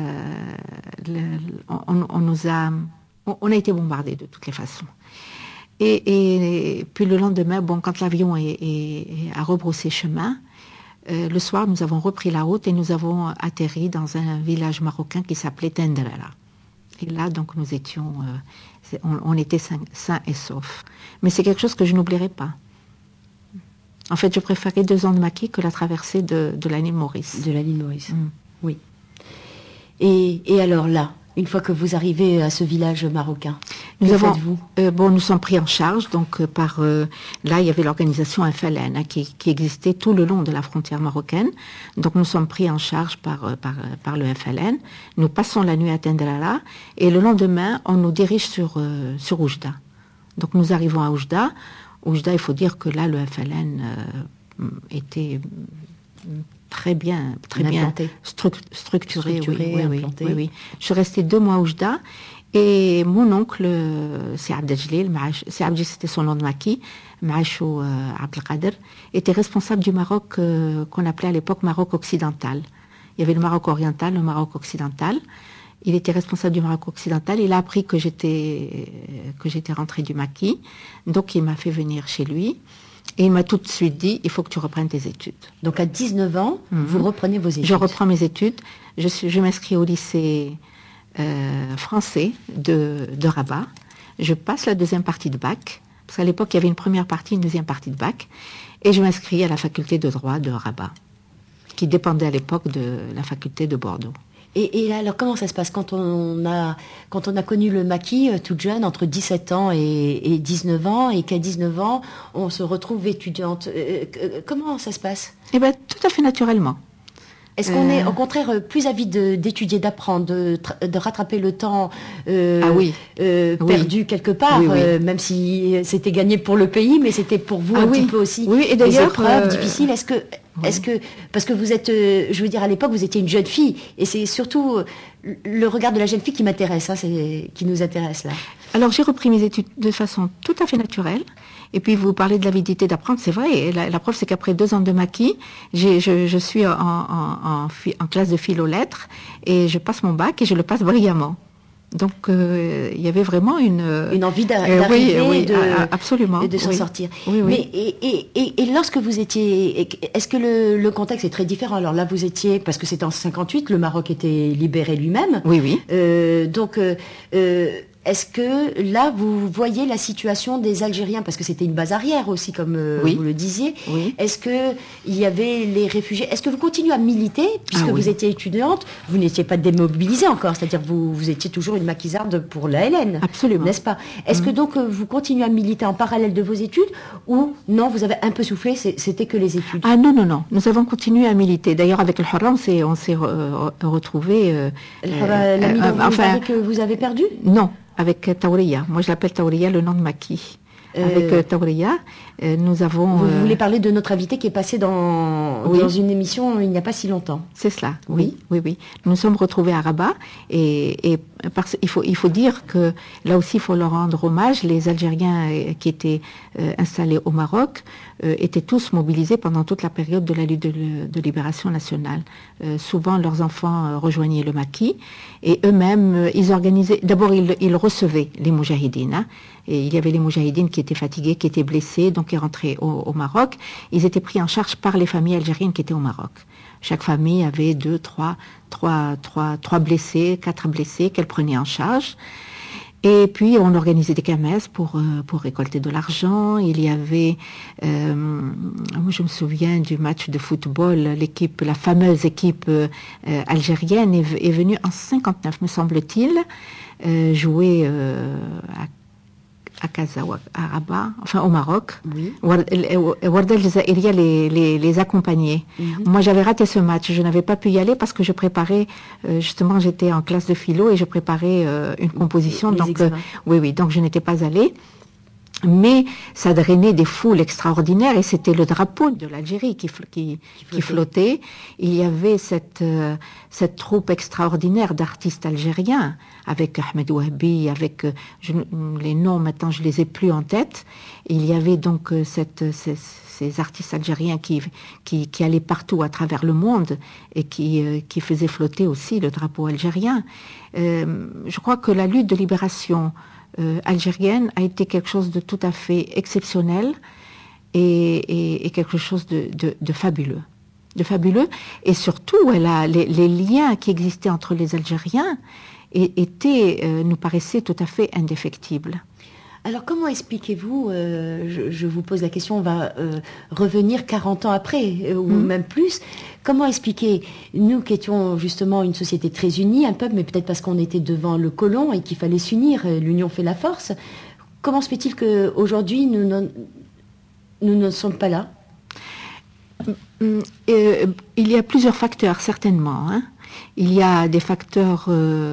on a été bombardés de toutes les façons. Et puis le lendemain, quand l'avion a rebroussé chemin, le soir, nous avons repris la route et nous avons atterri dans un village marocain qui s'appelait Tendrala. Et là, donc, nous étions, on était sains et saufs. Mais c'est quelque chose que je n'oublierai pas. En fait, je préférais 2 ans de maquis que la traversée de la l'île Maurice. De la l'île Maurice, oui. Et alors là, une fois que vous arrivez à ce village marocain, que faites-vous ? Nous sommes pris en charge, donc là il y avait l'organisation FLN qui existait tout le long de la frontière marocaine. Donc nous sommes pris en charge par le FLN. Nous passons la nuit à Tendrala et le lendemain on nous dirige sur Oujda. Donc nous arrivons à Oujda. Oujda, il faut dire que là le FLN était très bien structuré. Oui. Je suis restée 2 mois à Oujda et mon oncle, c'est Abdeljalil, c'était son nom de maquis, Maachou Abdelkader, était responsable du Maroc qu'on appelait à l'époque Maroc occidental. Il y avait le Maroc oriental, le Maroc occidental. Il était responsable du Maroc occidental. Il a appris que j'étais rentrée du maquis, donc il m'a fait venir chez lui. Et il m'a tout de suite dit, il faut que tu reprennes tes études. Donc à 19 ans, vous reprenez vos études. Je reprends mes études. Je m'inscris au lycée français de Rabat. Je passe la 2e partie de bac, parce qu'à l'époque, il y avait une première partie, une 2e partie de bac. Et je m'inscris à la faculté de droit de Rabat, qui dépendait à l'époque de la faculté de Bordeaux. Et alors, comment ça se passe quand on a connu le maquis toute jeune, entre 17 ans et 19 ans, et qu'à 19 ans, on se retrouve étudiante? Comment ça se passe? Eh bien, tout à fait naturellement. Est-ce qu'on est au contraire plus avide d'étudier, d'apprendre, de rattraper le temps perdu quelque part, même si c'était gagné pour le pays, mais c'était pour vous petit peu aussi et des épreuves difficiles. Est-ce que parce que vous êtes, je veux dire, à l'époque vous étiez une jeune fille, et c'est surtout le regard de la jeune fille qui m'intéresse, qui nous intéresse là. Alors j'ai repris mes études de façon tout à fait naturelle. Et puis vous parlez de l'avidité d'apprendre, c'est vrai. Et la preuve, c'est qu'après 2 ans de maquis, je suis en classe de philo-lettres et je passe mon bac et je le passe brillamment. Donc il y avait vraiment une envie d'arriver, absolument, de s'en sortir. Oui. Mais et lorsque vous étiez, est-ce que le contexte est très différent? Alors là, vous étiez, parce que c'était en 58, le Maroc était libéré lui-même. Oui. Donc est-ce que là, vous voyez la situation des Algériens, parce que c'était une base arrière aussi, comme vous le disiez. Oui. Est-ce qu'il y avait les réfugiés? Est-ce que vous continuez à militer, puisque vous étiez étudiante? Vous n'étiez pas démobilisée encore, c'est-à-dire vous étiez toujours une maquisarde pour la LN. Absolument. N'est-ce pas? Est-ce que donc vous continuez à militer en parallèle de vos études, ou non, vous avez un peu soufflé, c'était que les études? Ah non, nous avons continué à militer. D'ailleurs, avec le Hurra, on s'est retrouvés... l'ami que vous avez perdu? Non. Avec Taouria. Moi, je l'appelle Taouria, le nom de maquis. Avec Taouria, nous avons... Vous voulez parler de notre invité qui est passé dans une émission il n'y a pas si longtemps. C'est cela, oui. Nous nous sommes retrouvés à Rabat et il faut dire que là aussi, il faut leur rendre hommage. Les Algériens qui étaient installés au Maroc étaient tous mobilisés pendant toute la période de la lutte de libération nationale. Souvent, leurs enfants rejoignaient le maquis et eux-mêmes, ils organisaient... D'abord, ils recevaient les moujahidines. Hein, et il y avait les moujahidines qui étaient fatigués, qui étaient blessés, donc ils rentraient au Maroc. Ils étaient pris en charge par les familles algériennes qui étaient au Maroc. Chaque famille avait 2, 3 blessés, 4 blessés qu'elle prenait en charge. Et puis, on organisait des kermesses pour récolter de l'argent. Il y avait, moi je me souviens du match de football, la fameuse équipe algérienne est venue en 59, me semble-t-il, jouer à Casa ou à Rabat, enfin au Maroc. Oui. Warda El Jazaïria les accompagnait. Moi, j'avais raté ce match. Je n'avais pas pu y aller parce que je préparais, justement, j'étais en classe de philo et je préparais une composition. Donc, oui, donc je n'étais pas allée. Mais ça drainait des foules extraordinaires et c'était le drapeau de l'Algérie qui flottait. Il y avait cette troupe extraordinaire d'artistes algériens avec Ahmed Ouabi, avec les noms maintenant je les ai plus en tête. Il y avait donc ces artistes algériens qui allaient partout à travers le monde et qui faisaient flotter aussi le drapeau algérien. Je crois que la lutte de libération algérienne a été quelque chose de tout à fait exceptionnel et quelque chose de fabuleux. Et surtout, les liens qui existaient entre les Algériens nous paraissaient tout à fait indéfectibles. Alors comment expliquez-vous, je vous pose la question, on va revenir 40 ans après, ou même plus, comment expliquer, nous qui étions justement une société très unie, un peuple, mais peut-être parce qu'on était devant le colon et qu'il fallait s'unir, l'union fait la force, comment se fait-il qu'aujourd'hui nous ne sommes pas là? Il y a plusieurs facteurs, certainement. Hein. Il y a des facteurs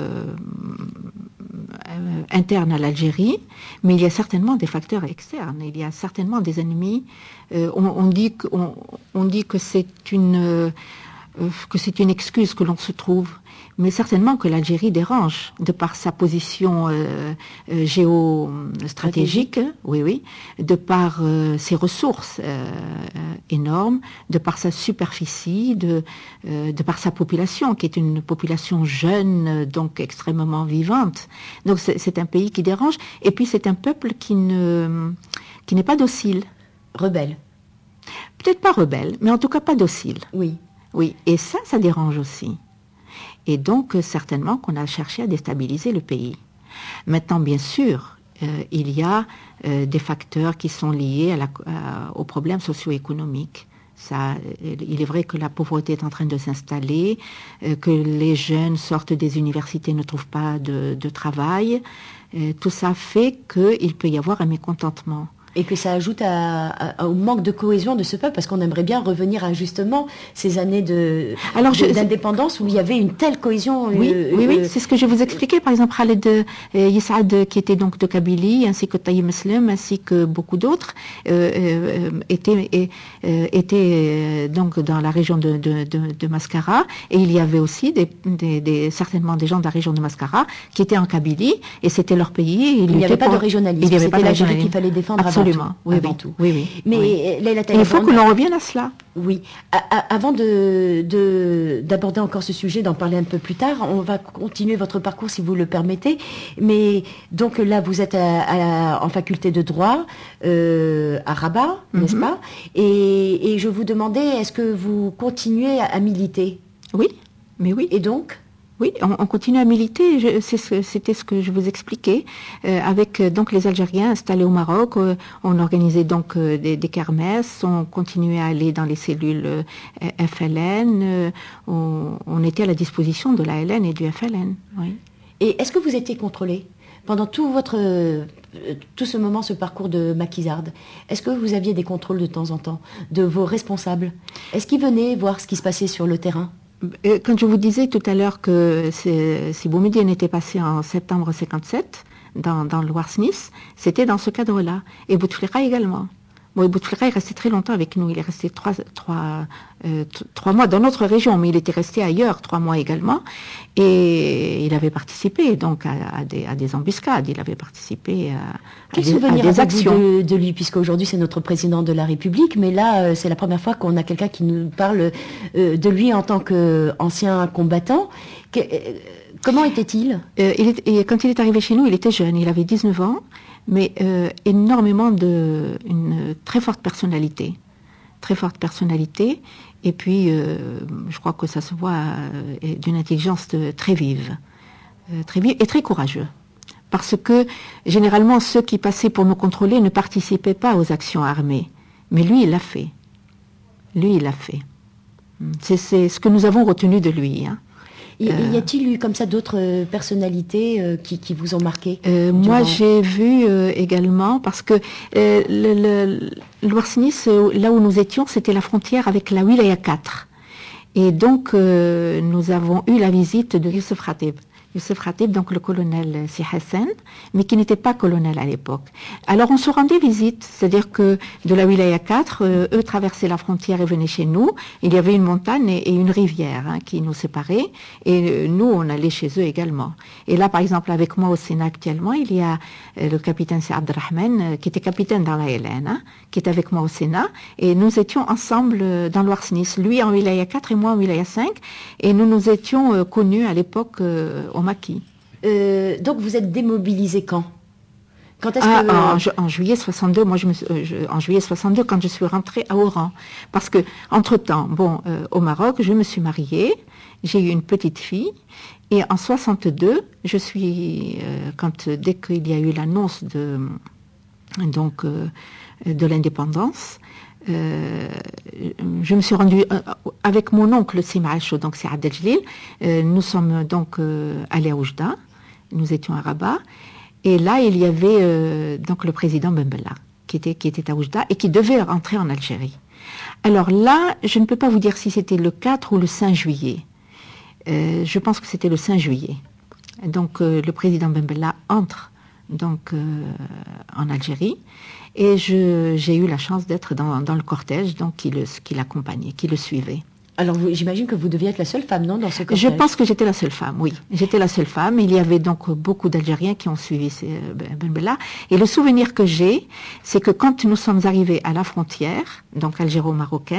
internes à l'Algérie, mais il y a certainement des facteurs externes. Il y a certainement des ennemis. On dit que c'est une excuse que l'on se trouve, mais certainement que l'Algérie dérange de par sa position géostratégique, oui, de par ses ressources énormes, de par sa superficie, de par sa population, qui est une population jeune, donc extrêmement vivante. Donc c'est un pays qui dérange, et puis c'est un peuple qui n'est pas docile. Rebelle. Peut-être pas rebelle, mais en tout cas pas docile. Oui. Oui, et ça dérange aussi. Et donc, certainement qu'on a cherché à déstabiliser le pays. Maintenant, bien sûr, il y a des facteurs qui sont liés aux problèmes socio-économiques. Il est vrai que la pauvreté est en train de s'installer, que les jeunes sortent des universités, ne trouvent pas de travail. Tout ça fait qu'il peut y avoir un mécontentement. Et que ça ajoute au manque de cohésion de ce peuple, parce qu'on aimerait bien revenir à justement ces années d'indépendance où il y avait une telle cohésion. Oui, c'est ce que je vous expliquais. Par exemple, Khaled Yes'ad, qui était donc de Kabylie, ainsi que Taïb Meslem, ainsi que beaucoup d'autres, étaient donc dans la région de Mascara. Et il y avait aussi certainement des gens de la région de Mascara qui étaient en Kabylie, et c'était leur pays. Il n'y avait pas de régionalisme. C'était l'Algérie qu'il fallait défendre Absolument, avant tout. Oui. Mais Leïla il faut que l'on revienne à cela. Oui. Avant d'aborder encore ce sujet, d'en parler un peu plus tard, on va continuer votre parcours si vous le permettez. Mais donc là, vous êtes en faculté de droit à Rabat, n'est-ce pas? Et je vous demandais, est-ce que vous continuez à militer? Oui, mais oui. Et donc? Oui, on continue à militer, c'était ce que je vous expliquais, avec donc les Algériens installés au Maroc, on organisait donc des kermesses, on continuait à aller dans les cellules FLN, on était à la disposition de la LN et du FLN. Oui. Et est-ce que vous étiez contrôlé pendant tout ce moment, ce parcours de maquisarde? Est-ce que vous aviez des contrôles de temps en temps de vos responsables? Est-ce qu'ils venaient voir ce qui se passait sur le terrain? Quand je vous disais tout à l'heure que si Boumediene était passé en septembre 57 dans le Ouarsnis, c'était dans ce cadre-là. Et Bouteflika également. Bon, Bouteflika est resté très longtemps avec nous. Il est resté 3 mois dans notre région, mais il était resté ailleurs 3 mois également. Et il avait participé donc à des embuscades. Il avait participé à des actions. De lui, puisqu'aujourd'hui c'est notre président de la République, mais là c'est la première fois qu'on a quelqu'un qui nous parle de lui en tant qu'ancien combattant. Comment était-il? Quand il est arrivé chez nous, il était jeune. Il avait 19 ans. Mais une très forte personnalité. Et puis, je crois que ça se voit d'une intelligence très vive et très courageux. parce que généralement ceux qui passaient pour nous contrôler ne participaient pas aux actions armées. Mais lui, il l'a fait. Lui, il l'a fait. C'est ce que nous avons retenu de lui. Hein. Y a-t-il eu comme ça d'autres personnalités qui vous ont marqué Moi, j'ai vu également, parce que l'Ouarsenis, là où nous étions, c'était la frontière avec la Wilaya 4. Et donc, nous avons eu la visite de Youssef Khatib. Youssef Khatib, donc le colonel Si Hassan, mais qui n'était pas colonel à l'époque. Alors on se rendait visite, c'est-à-dire que de la Wilaya 4, eux traversaient la frontière et venaient chez nous. Il y avait une montagne et une rivière qui nous séparaient, et nous on allait chez eux également. Et là, par exemple, avec moi au Sénat actuellement, il y a le capitaine Saad Abdelrahman, qui était capitaine dans la LN, qui est avec moi au Sénat, et nous étions ensemble dans l'Ouarsenis, lui en Wilaya 4 et moi en Wilaya 5, et nous nous étions connus à l'époque au Maquis. Donc vous êtes démobilisé quand est-ce que en juillet 62, en juillet 62, quand je suis rentrée à Oran, parce que entre temps, au Maroc, je me suis mariée, j'ai eu une petite fille, et en 62, je suis dès qu'il y a eu l'annonce de l'indépendance. Je me suis rendue avec mon oncle Simacho, donc c'est Abdeljelil. Nous sommes donc allés à Oujda, nous étions à Rabat, et là il y avait donc le président Ben Bella qui était à Oujda et qui devait rentrer en Algérie. Alors là, je ne peux pas vous dire si c'était le 4 ou le 5 juillet. Je pense que c'était le 5 juillet. Donc le président Ben Bella entre donc en Algérie. Et j'ai eu la chance d'être dans le cortège, donc qui l'accompagnait, qui le suivait. Alors j'imagine que vous deviez être la seule femme, non, dans ce cortège? Je pense que j'étais la seule femme, oui. J'étais la seule femme. Il y avait donc beaucoup d'Algériens qui ont suivi Ben Bella. Et le souvenir que j'ai, c'est que quand nous sommes arrivés à la frontière, donc algéro-marocaine,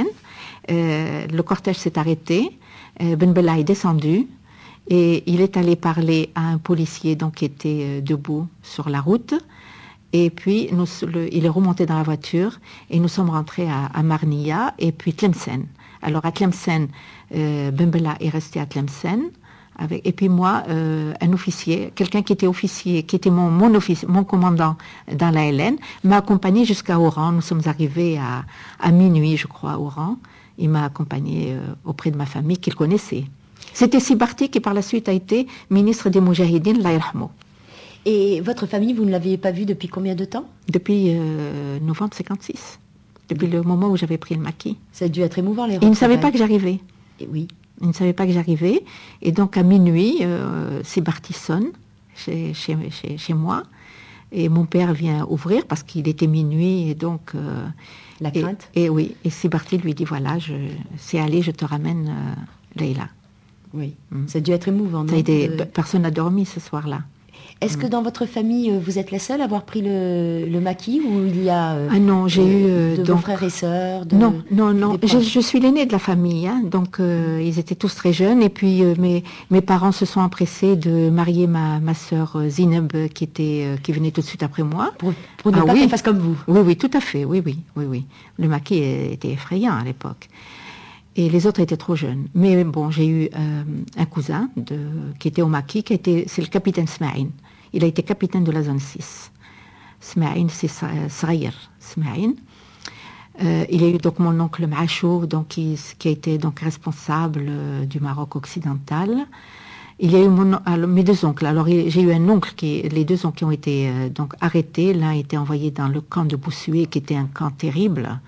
le cortège s'est arrêté, Ben Bella est descendu, et il est allé parler à un policier donc, qui était debout sur la route. Et puis, il est remonté dans la voiture et nous sommes rentrés à Marnia et puis Tlemcen. Alors, à Tlemcen, Ben Bella est resté à Tlemcen. Et puis moi, un officier, quelqu'un qui était officier, qui était mon commandant dans la LN, m'a accompagné jusqu'à Oran. Nous sommes arrivés à minuit, je crois, à Oran. Il m'a accompagné auprès de ma famille qu'il connaissait. C'était Sibarti qui, par la suite, a été ministre des Moujahidines, Allah yarhamou. Et votre famille, vous ne l'aviez pas vue depuis combien de temps? Depuis novembre 56. Depuis le moment où j'avais pris le maquis. Ça a dû être émouvant, les Ils ne savaient pas que j'arrivais. Et oui. Ils ne savaient pas que j'arrivais. Et donc, à minuit, Sibarti sonne chez moi. Et mon père vient ouvrir parce qu'il était minuit. Et donc... la crainte. Et oui. Et Sibarti lui dit, voilà, c'est allé, je te ramène Leïla. Oui. Ça a dû être émouvant. Personne n'a dormi ce soir-là. Est-ce que dans votre famille, vous êtes la seule à avoir pris le maquis ou il y a non, j'ai eu vos frères et sœurs Non. Je suis l'aînée de la famille, hein, donc ils étaient tous très jeunes. Et puis mes parents se sont empressés de marier ma sœur Zineb qui venait tout de suite après moi. Pour ne pas qu'elle fasse comme vous. Oui, tout à fait. Oui. Le maquis était effrayant à l'époque. Et les autres étaient trop jeunes. Mais bon, j'ai eu un cousin qui était au maquis, c'est le capitaine Smaïn. Il a été capitaine de la zone 6. Smaïn, c'est Sraïr Smaïn. Il y a eu donc mon oncle Machou, donc qui a été donc responsable du Maroc occidental. Il y a eu mes deux oncles. Alors j'ai eu un oncle les deux oncles qui ont été donc arrêtés. L'un a été envoyé dans le camp de Boussué, qui était un camp terrible.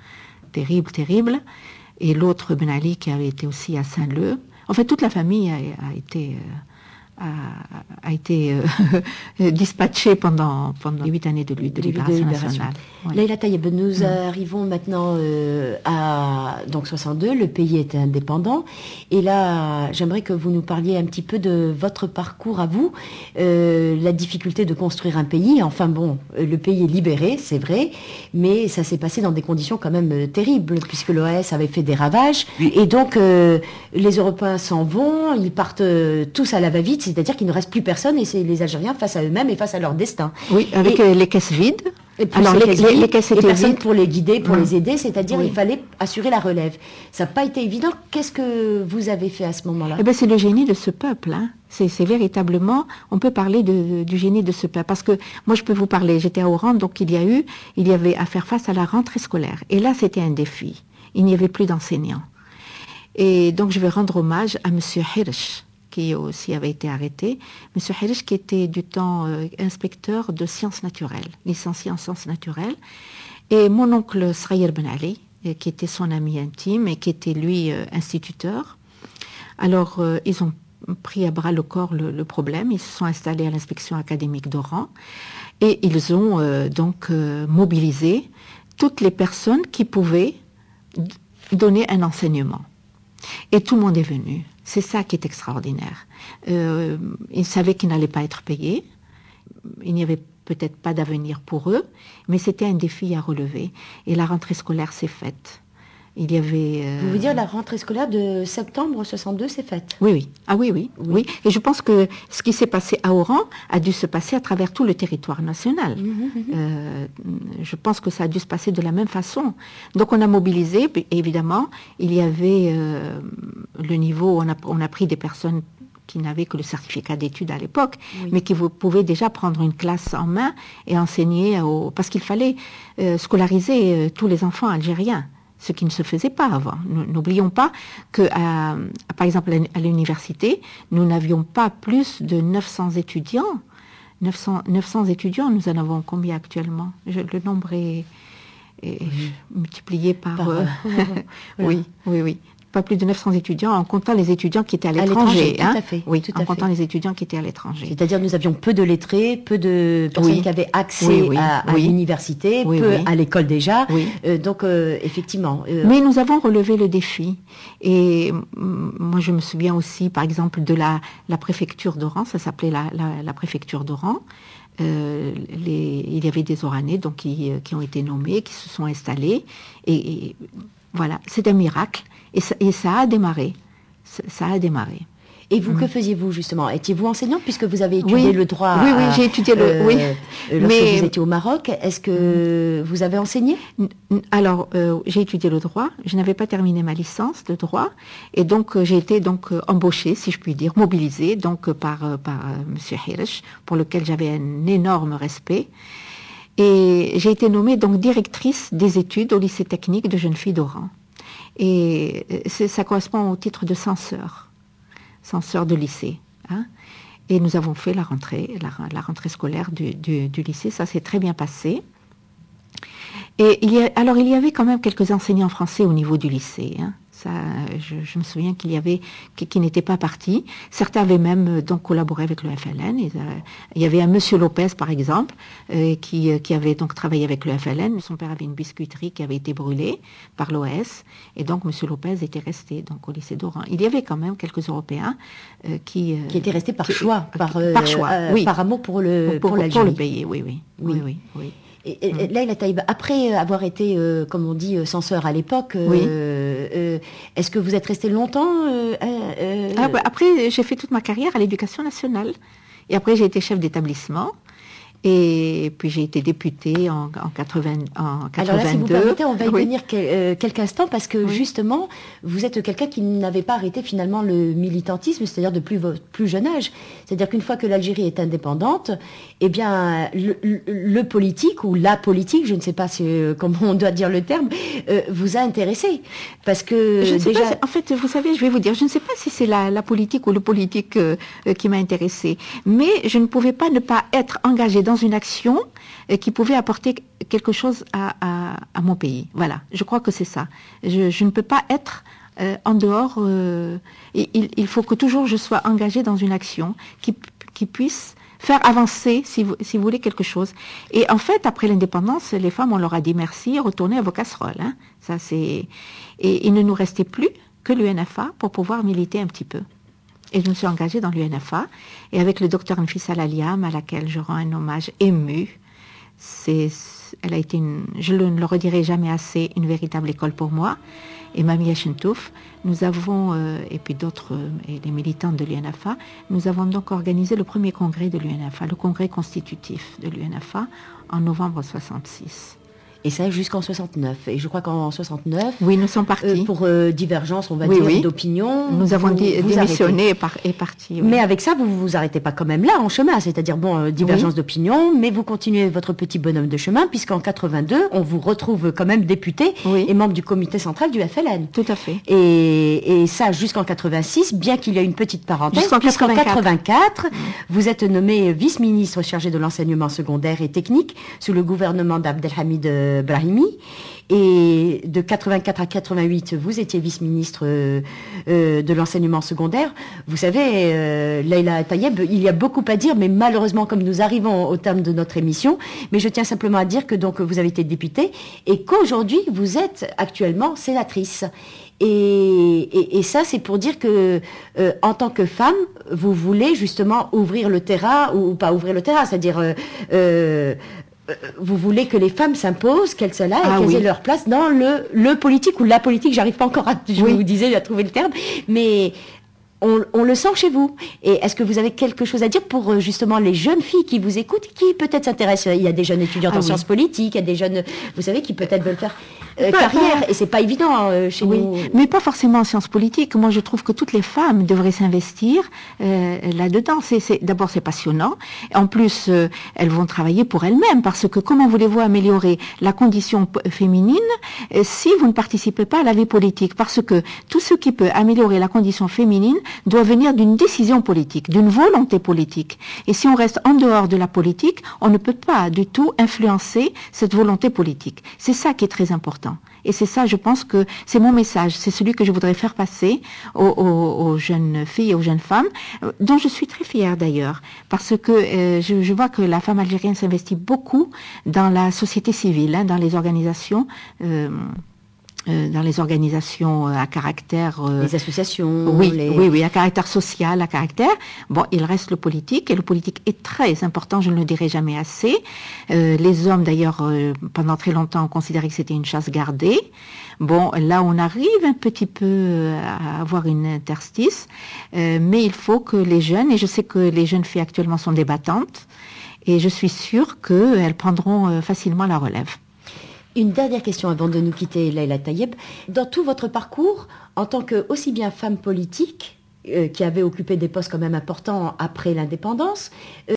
Et l'autre, Ben Ali, qui avait été aussi à Saint-Leu. En fait, toute la famille a été dispatchée pendant 8 années de lutte de libération nationale. Ouais. Leïla Tayeb, nous arrivons maintenant à donc 62, le pays était indépendant. Et là, j'aimerais que vous nous parliez un petit peu de votre parcours à vous, la difficulté de construire un pays. Enfin bon, le pays est libéré, c'est vrai, mais ça s'est passé dans des conditions quand même terribles, puisque l'OAS avait fait des ravages. Oui. Et donc, les Européens s'en vont, ils partent tous à la va-vite, c'est-à-dire qu'il ne reste plus personne et c'est les Algériens face à eux-mêmes et face à leur destin. Oui, avec les caisses vides. Et plus Alors, les caisses étaient personnes vides. pour les guider, pour les aider, c'est-à-dire Oui. il fallait assurer la relève. Ça n'a pas été évident. Qu'est-ce que vous avez fait à ce moment-là? Eh ben, c'est le génie de ce peuple. Hein. C'est véritablement, on peut parler du génie de ce peuple. Parce que moi, je peux vous parler, j'étais à Oran, donc il y avait à faire face à la rentrée scolaire. Et là, c'était un défi. Il n'y avait plus d'enseignants. Et donc, je vais rendre hommage à M. Hirsch, qui aussi avait été arrêté. M. Hirsch, qui était du temps inspecteur de sciences naturelles, licencié en sciences naturelles. Et mon oncle Srayer Ben Ali, qui était son ami intime et qui était lui instituteur. Alors, ils ont pris à bras le corps le problème. Ils se sont installés à l'inspection académique d'Oran et ils ont mobilisé toutes les personnes qui pouvaient donner un enseignement. Et tout le monde est venu. C'est ça qui est extraordinaire. Ils savaient qu'ils n'allaient pas être payés. Il n'y avait peut-être pas d'avenir pour eux, mais c'était un défi à relever. Et la rentrée scolaire s'est faite. Il y avait... Vous voulez dire la rentrée scolaire de septembre 62 s'est faite? Oui, oui. Ah oui, oui, oui. Et je pense que ce qui s'est passé à Oran a dû se passer à travers tout le territoire national. Je pense que ça a dû se passer de la même façon. Donc on a mobilisé, évidemment, il y avait le niveau, on a pris des personnes qui n'avaient que le certificat d'études à l'époque, mais qui pouvaient déjà prendre une classe en main et enseigner, parce qu'il fallait scolariser tous les enfants algériens. Ce qui ne se faisait pas avant. N'oublions pas que, par exemple, à l'université, nous n'avions pas plus de 900 étudiants. 900 étudiants, nous en avons combien actuellement? Le nombre est multiplié par... voilà. Oui. Pas plus de 900 étudiants, en comptant les étudiants qui étaient à l'étranger. Tout à fait. Oui, tout en à comptant fait. les étudiants qui étaient à l'étranger. C'est-à-dire nous avions peu de lettrés, peu de personnes qui avaient accès à l'université, peu à l'école déjà. Oui. Donc effectivement. Mais nous avons relevé le défi. Et moi je me souviens aussi par exemple de la préfecture d'Oran, ça s'appelait la préfecture d'Oran. Il y avait des Oranais donc, qui ont été nommés, qui se sont installés. Et voilà, c'est un miracle. Et ça a démarré. Ça a démarré. Et vous, que faisiez-vous justement? Étiez-vous enseignante puisque vous avez étudié le droit? Oui, j'ai étudié lorsque vous étiez au Maroc, est-ce que vous avez enseigné? Alors, j'ai étudié le droit. Je n'avais pas terminé ma licence de droit, et donc j'ai été embauchée, si je puis dire, mobilisée donc par Monsieur Hirsch, pour lequel j'avais un énorme respect. Et j'ai été nommée donc directrice des études au lycée technique de jeunes filles d'Oran. Et ça correspond au titre de censeur de lycée. Hein. Et nous avons fait la rentrée scolaire du lycée. Ça s'est très bien passé. Et il y avait quand même quelques enseignants français au niveau du lycée. Hein. Ça, je me souviens qu'il y avait qui n'étaient pas partis. Certains avaient même donc collaboré avec le FLN. Il y avait un monsieur Lopez, par exemple, qui avait donc travaillé avec le FLN. Son père avait une biscuiterie qui avait été brûlée par l'OS, et donc monsieur Lopez était resté donc au lycée d'Oran. Il y avait quand même quelques Européens qui étaient restés par choix, oui, par amour pour l'Algérie. Pour le pays, oui. Et Leïla Taïb, après avoir été, comme on dit, censeur à l'époque, est-ce que vous êtes resté longtemps Après, j'ai fait toute ma carrière à l'Éducation nationale. Et après, j'ai été chef d'établissement. Et puis j'ai été députée en 82. Alors là, si vous permettez, on va y venir quelques instants, parce que justement, vous êtes quelqu'un qui n'avait pas arrêté finalement le militantisme, c'est-à-dire de plus jeune âge. C'est-à-dire qu'une fois que l'Algérie est indépendante, eh bien, le politique ou la politique, je ne sais pas comment on doit dire le terme, vous a intéressé. Parce que je ne sais pas, en fait, vous savez, je vais vous dire, je ne sais pas si c'est la politique ou le politique qui m'a intéressée, mais je ne pouvais pas ne pas être engagée dans une action qui pouvait apporter quelque chose à mon pays. Voilà, je crois que c'est ça. Je ne peux pas être en dehors. Il faut que toujours je sois engagée dans une action qui puisse faire avancer, si vous voulez, quelque chose. Et en fait, après l'indépendance, les femmes, on leur a dit merci, retournez à vos casseroles. Hein. Et il ne nous restait plus que l'UNFA pour pouvoir militer un petit peu. Et je me suis engagée dans l'UNFA, et avec le docteur Nfissa Laliam, à laquelle je rends un hommage ému. Elle a été, je ne le redirai jamais assez, une véritable école pour moi. et Mamia Chentouf, nous avons, et puis d'autres, et les militants de l'UNAFA, nous avons donc organisé le premier congrès de l'UNAFA, le congrès constitutif de l'UNAFA, en novembre 66. Et ça jusqu'en 69. Et je crois qu'en 69, oui, nous sommes partis. Pour divergence, on va dire, d'opinion. Nous avons démissionné et parti. Oui. Mais avec ça, vous vous arrêtez pas quand même là, en chemin. C'est-à-dire, divergence d'opinion, mais vous continuez votre petit bonhomme de chemin, puisqu'en 82, on vous retrouve quand même député et membre du comité central du FLN. Tout à fait. Et ça jusqu'en 86, bien qu'il y ait une petite parenthèse, puisqu'en 84, vous êtes nommé vice-ministre chargé de l'enseignement secondaire et technique sous le gouvernement d'Abdelhamid Brahimi, et de 84 à 88, vous étiez vice-ministre de l'enseignement secondaire. Vous savez, Leïla Tayeb, il y a beaucoup à dire, mais malheureusement, comme nous arrivons au terme de notre émission, mais je tiens simplement à dire que donc vous avez été députée et qu'aujourd'hui, vous êtes actuellement sénatrice. Et ça, c'est pour dire que, en tant que femme, vous voulez justement ouvrir le terrain, ou pas ouvrir le terrain, c'est-à-dire vous voulez que les femmes s'imposent, qu'elles soient là et qu'elles aient leur place dans le politique ou la politique. J'arrive pas encore vous disais, à trouver le terme, mais on le sent chez vous. Et est-ce que vous avez quelque chose à dire pour justement les jeunes filles qui vous écoutent, qui peut-être s'intéressent? Il y a des jeunes étudiantes en sciences politiques, il y a des jeunes, vous savez, qui peut-être veulent faire carrière, et c'est pas évident chez nous. Mais pas forcément en sciences politiques. Moi, je trouve que toutes les femmes devraient s'investir là-dedans. D'abord, c'est passionnant. En plus, elles vont travailler pour elles-mêmes, parce que comment voulez-vous améliorer la condition féminine si vous ne participez pas à la vie politique? Parce que tout ce qui peut améliorer la condition féminine doit venir d'une décision politique, d'une volonté politique. Et si on reste en dehors de la politique, on ne peut pas du tout influencer cette volonté politique. C'est ça qui est très important. Et c'est ça, je pense que c'est mon message, c'est celui que je voudrais faire passer aux jeunes filles et aux jeunes femmes, dont je suis très fière d'ailleurs, parce que je vois que la femme algérienne s'investit beaucoup dans la société civile, dans les organisations à caractère... les associations. Oui, à caractère social, à caractère... Bon, il reste le politique, et le politique est très important, je ne le dirai jamais assez. Les hommes, d'ailleurs, pendant très longtemps, ont considéré que c'était une chasse gardée. Bon, là, on arrive un petit peu à avoir une interstice, mais il faut que les jeunes, et je sais que les jeunes filles actuellement sont débattantes, et je suis sûre qu'elles prendront facilement la relève. Une dernière question avant de nous quitter, Leïla Tayeb. Dans tout votre parcours, en tant que aussi bien femme politique, qui avait occupé des postes quand même importants après l'indépendance,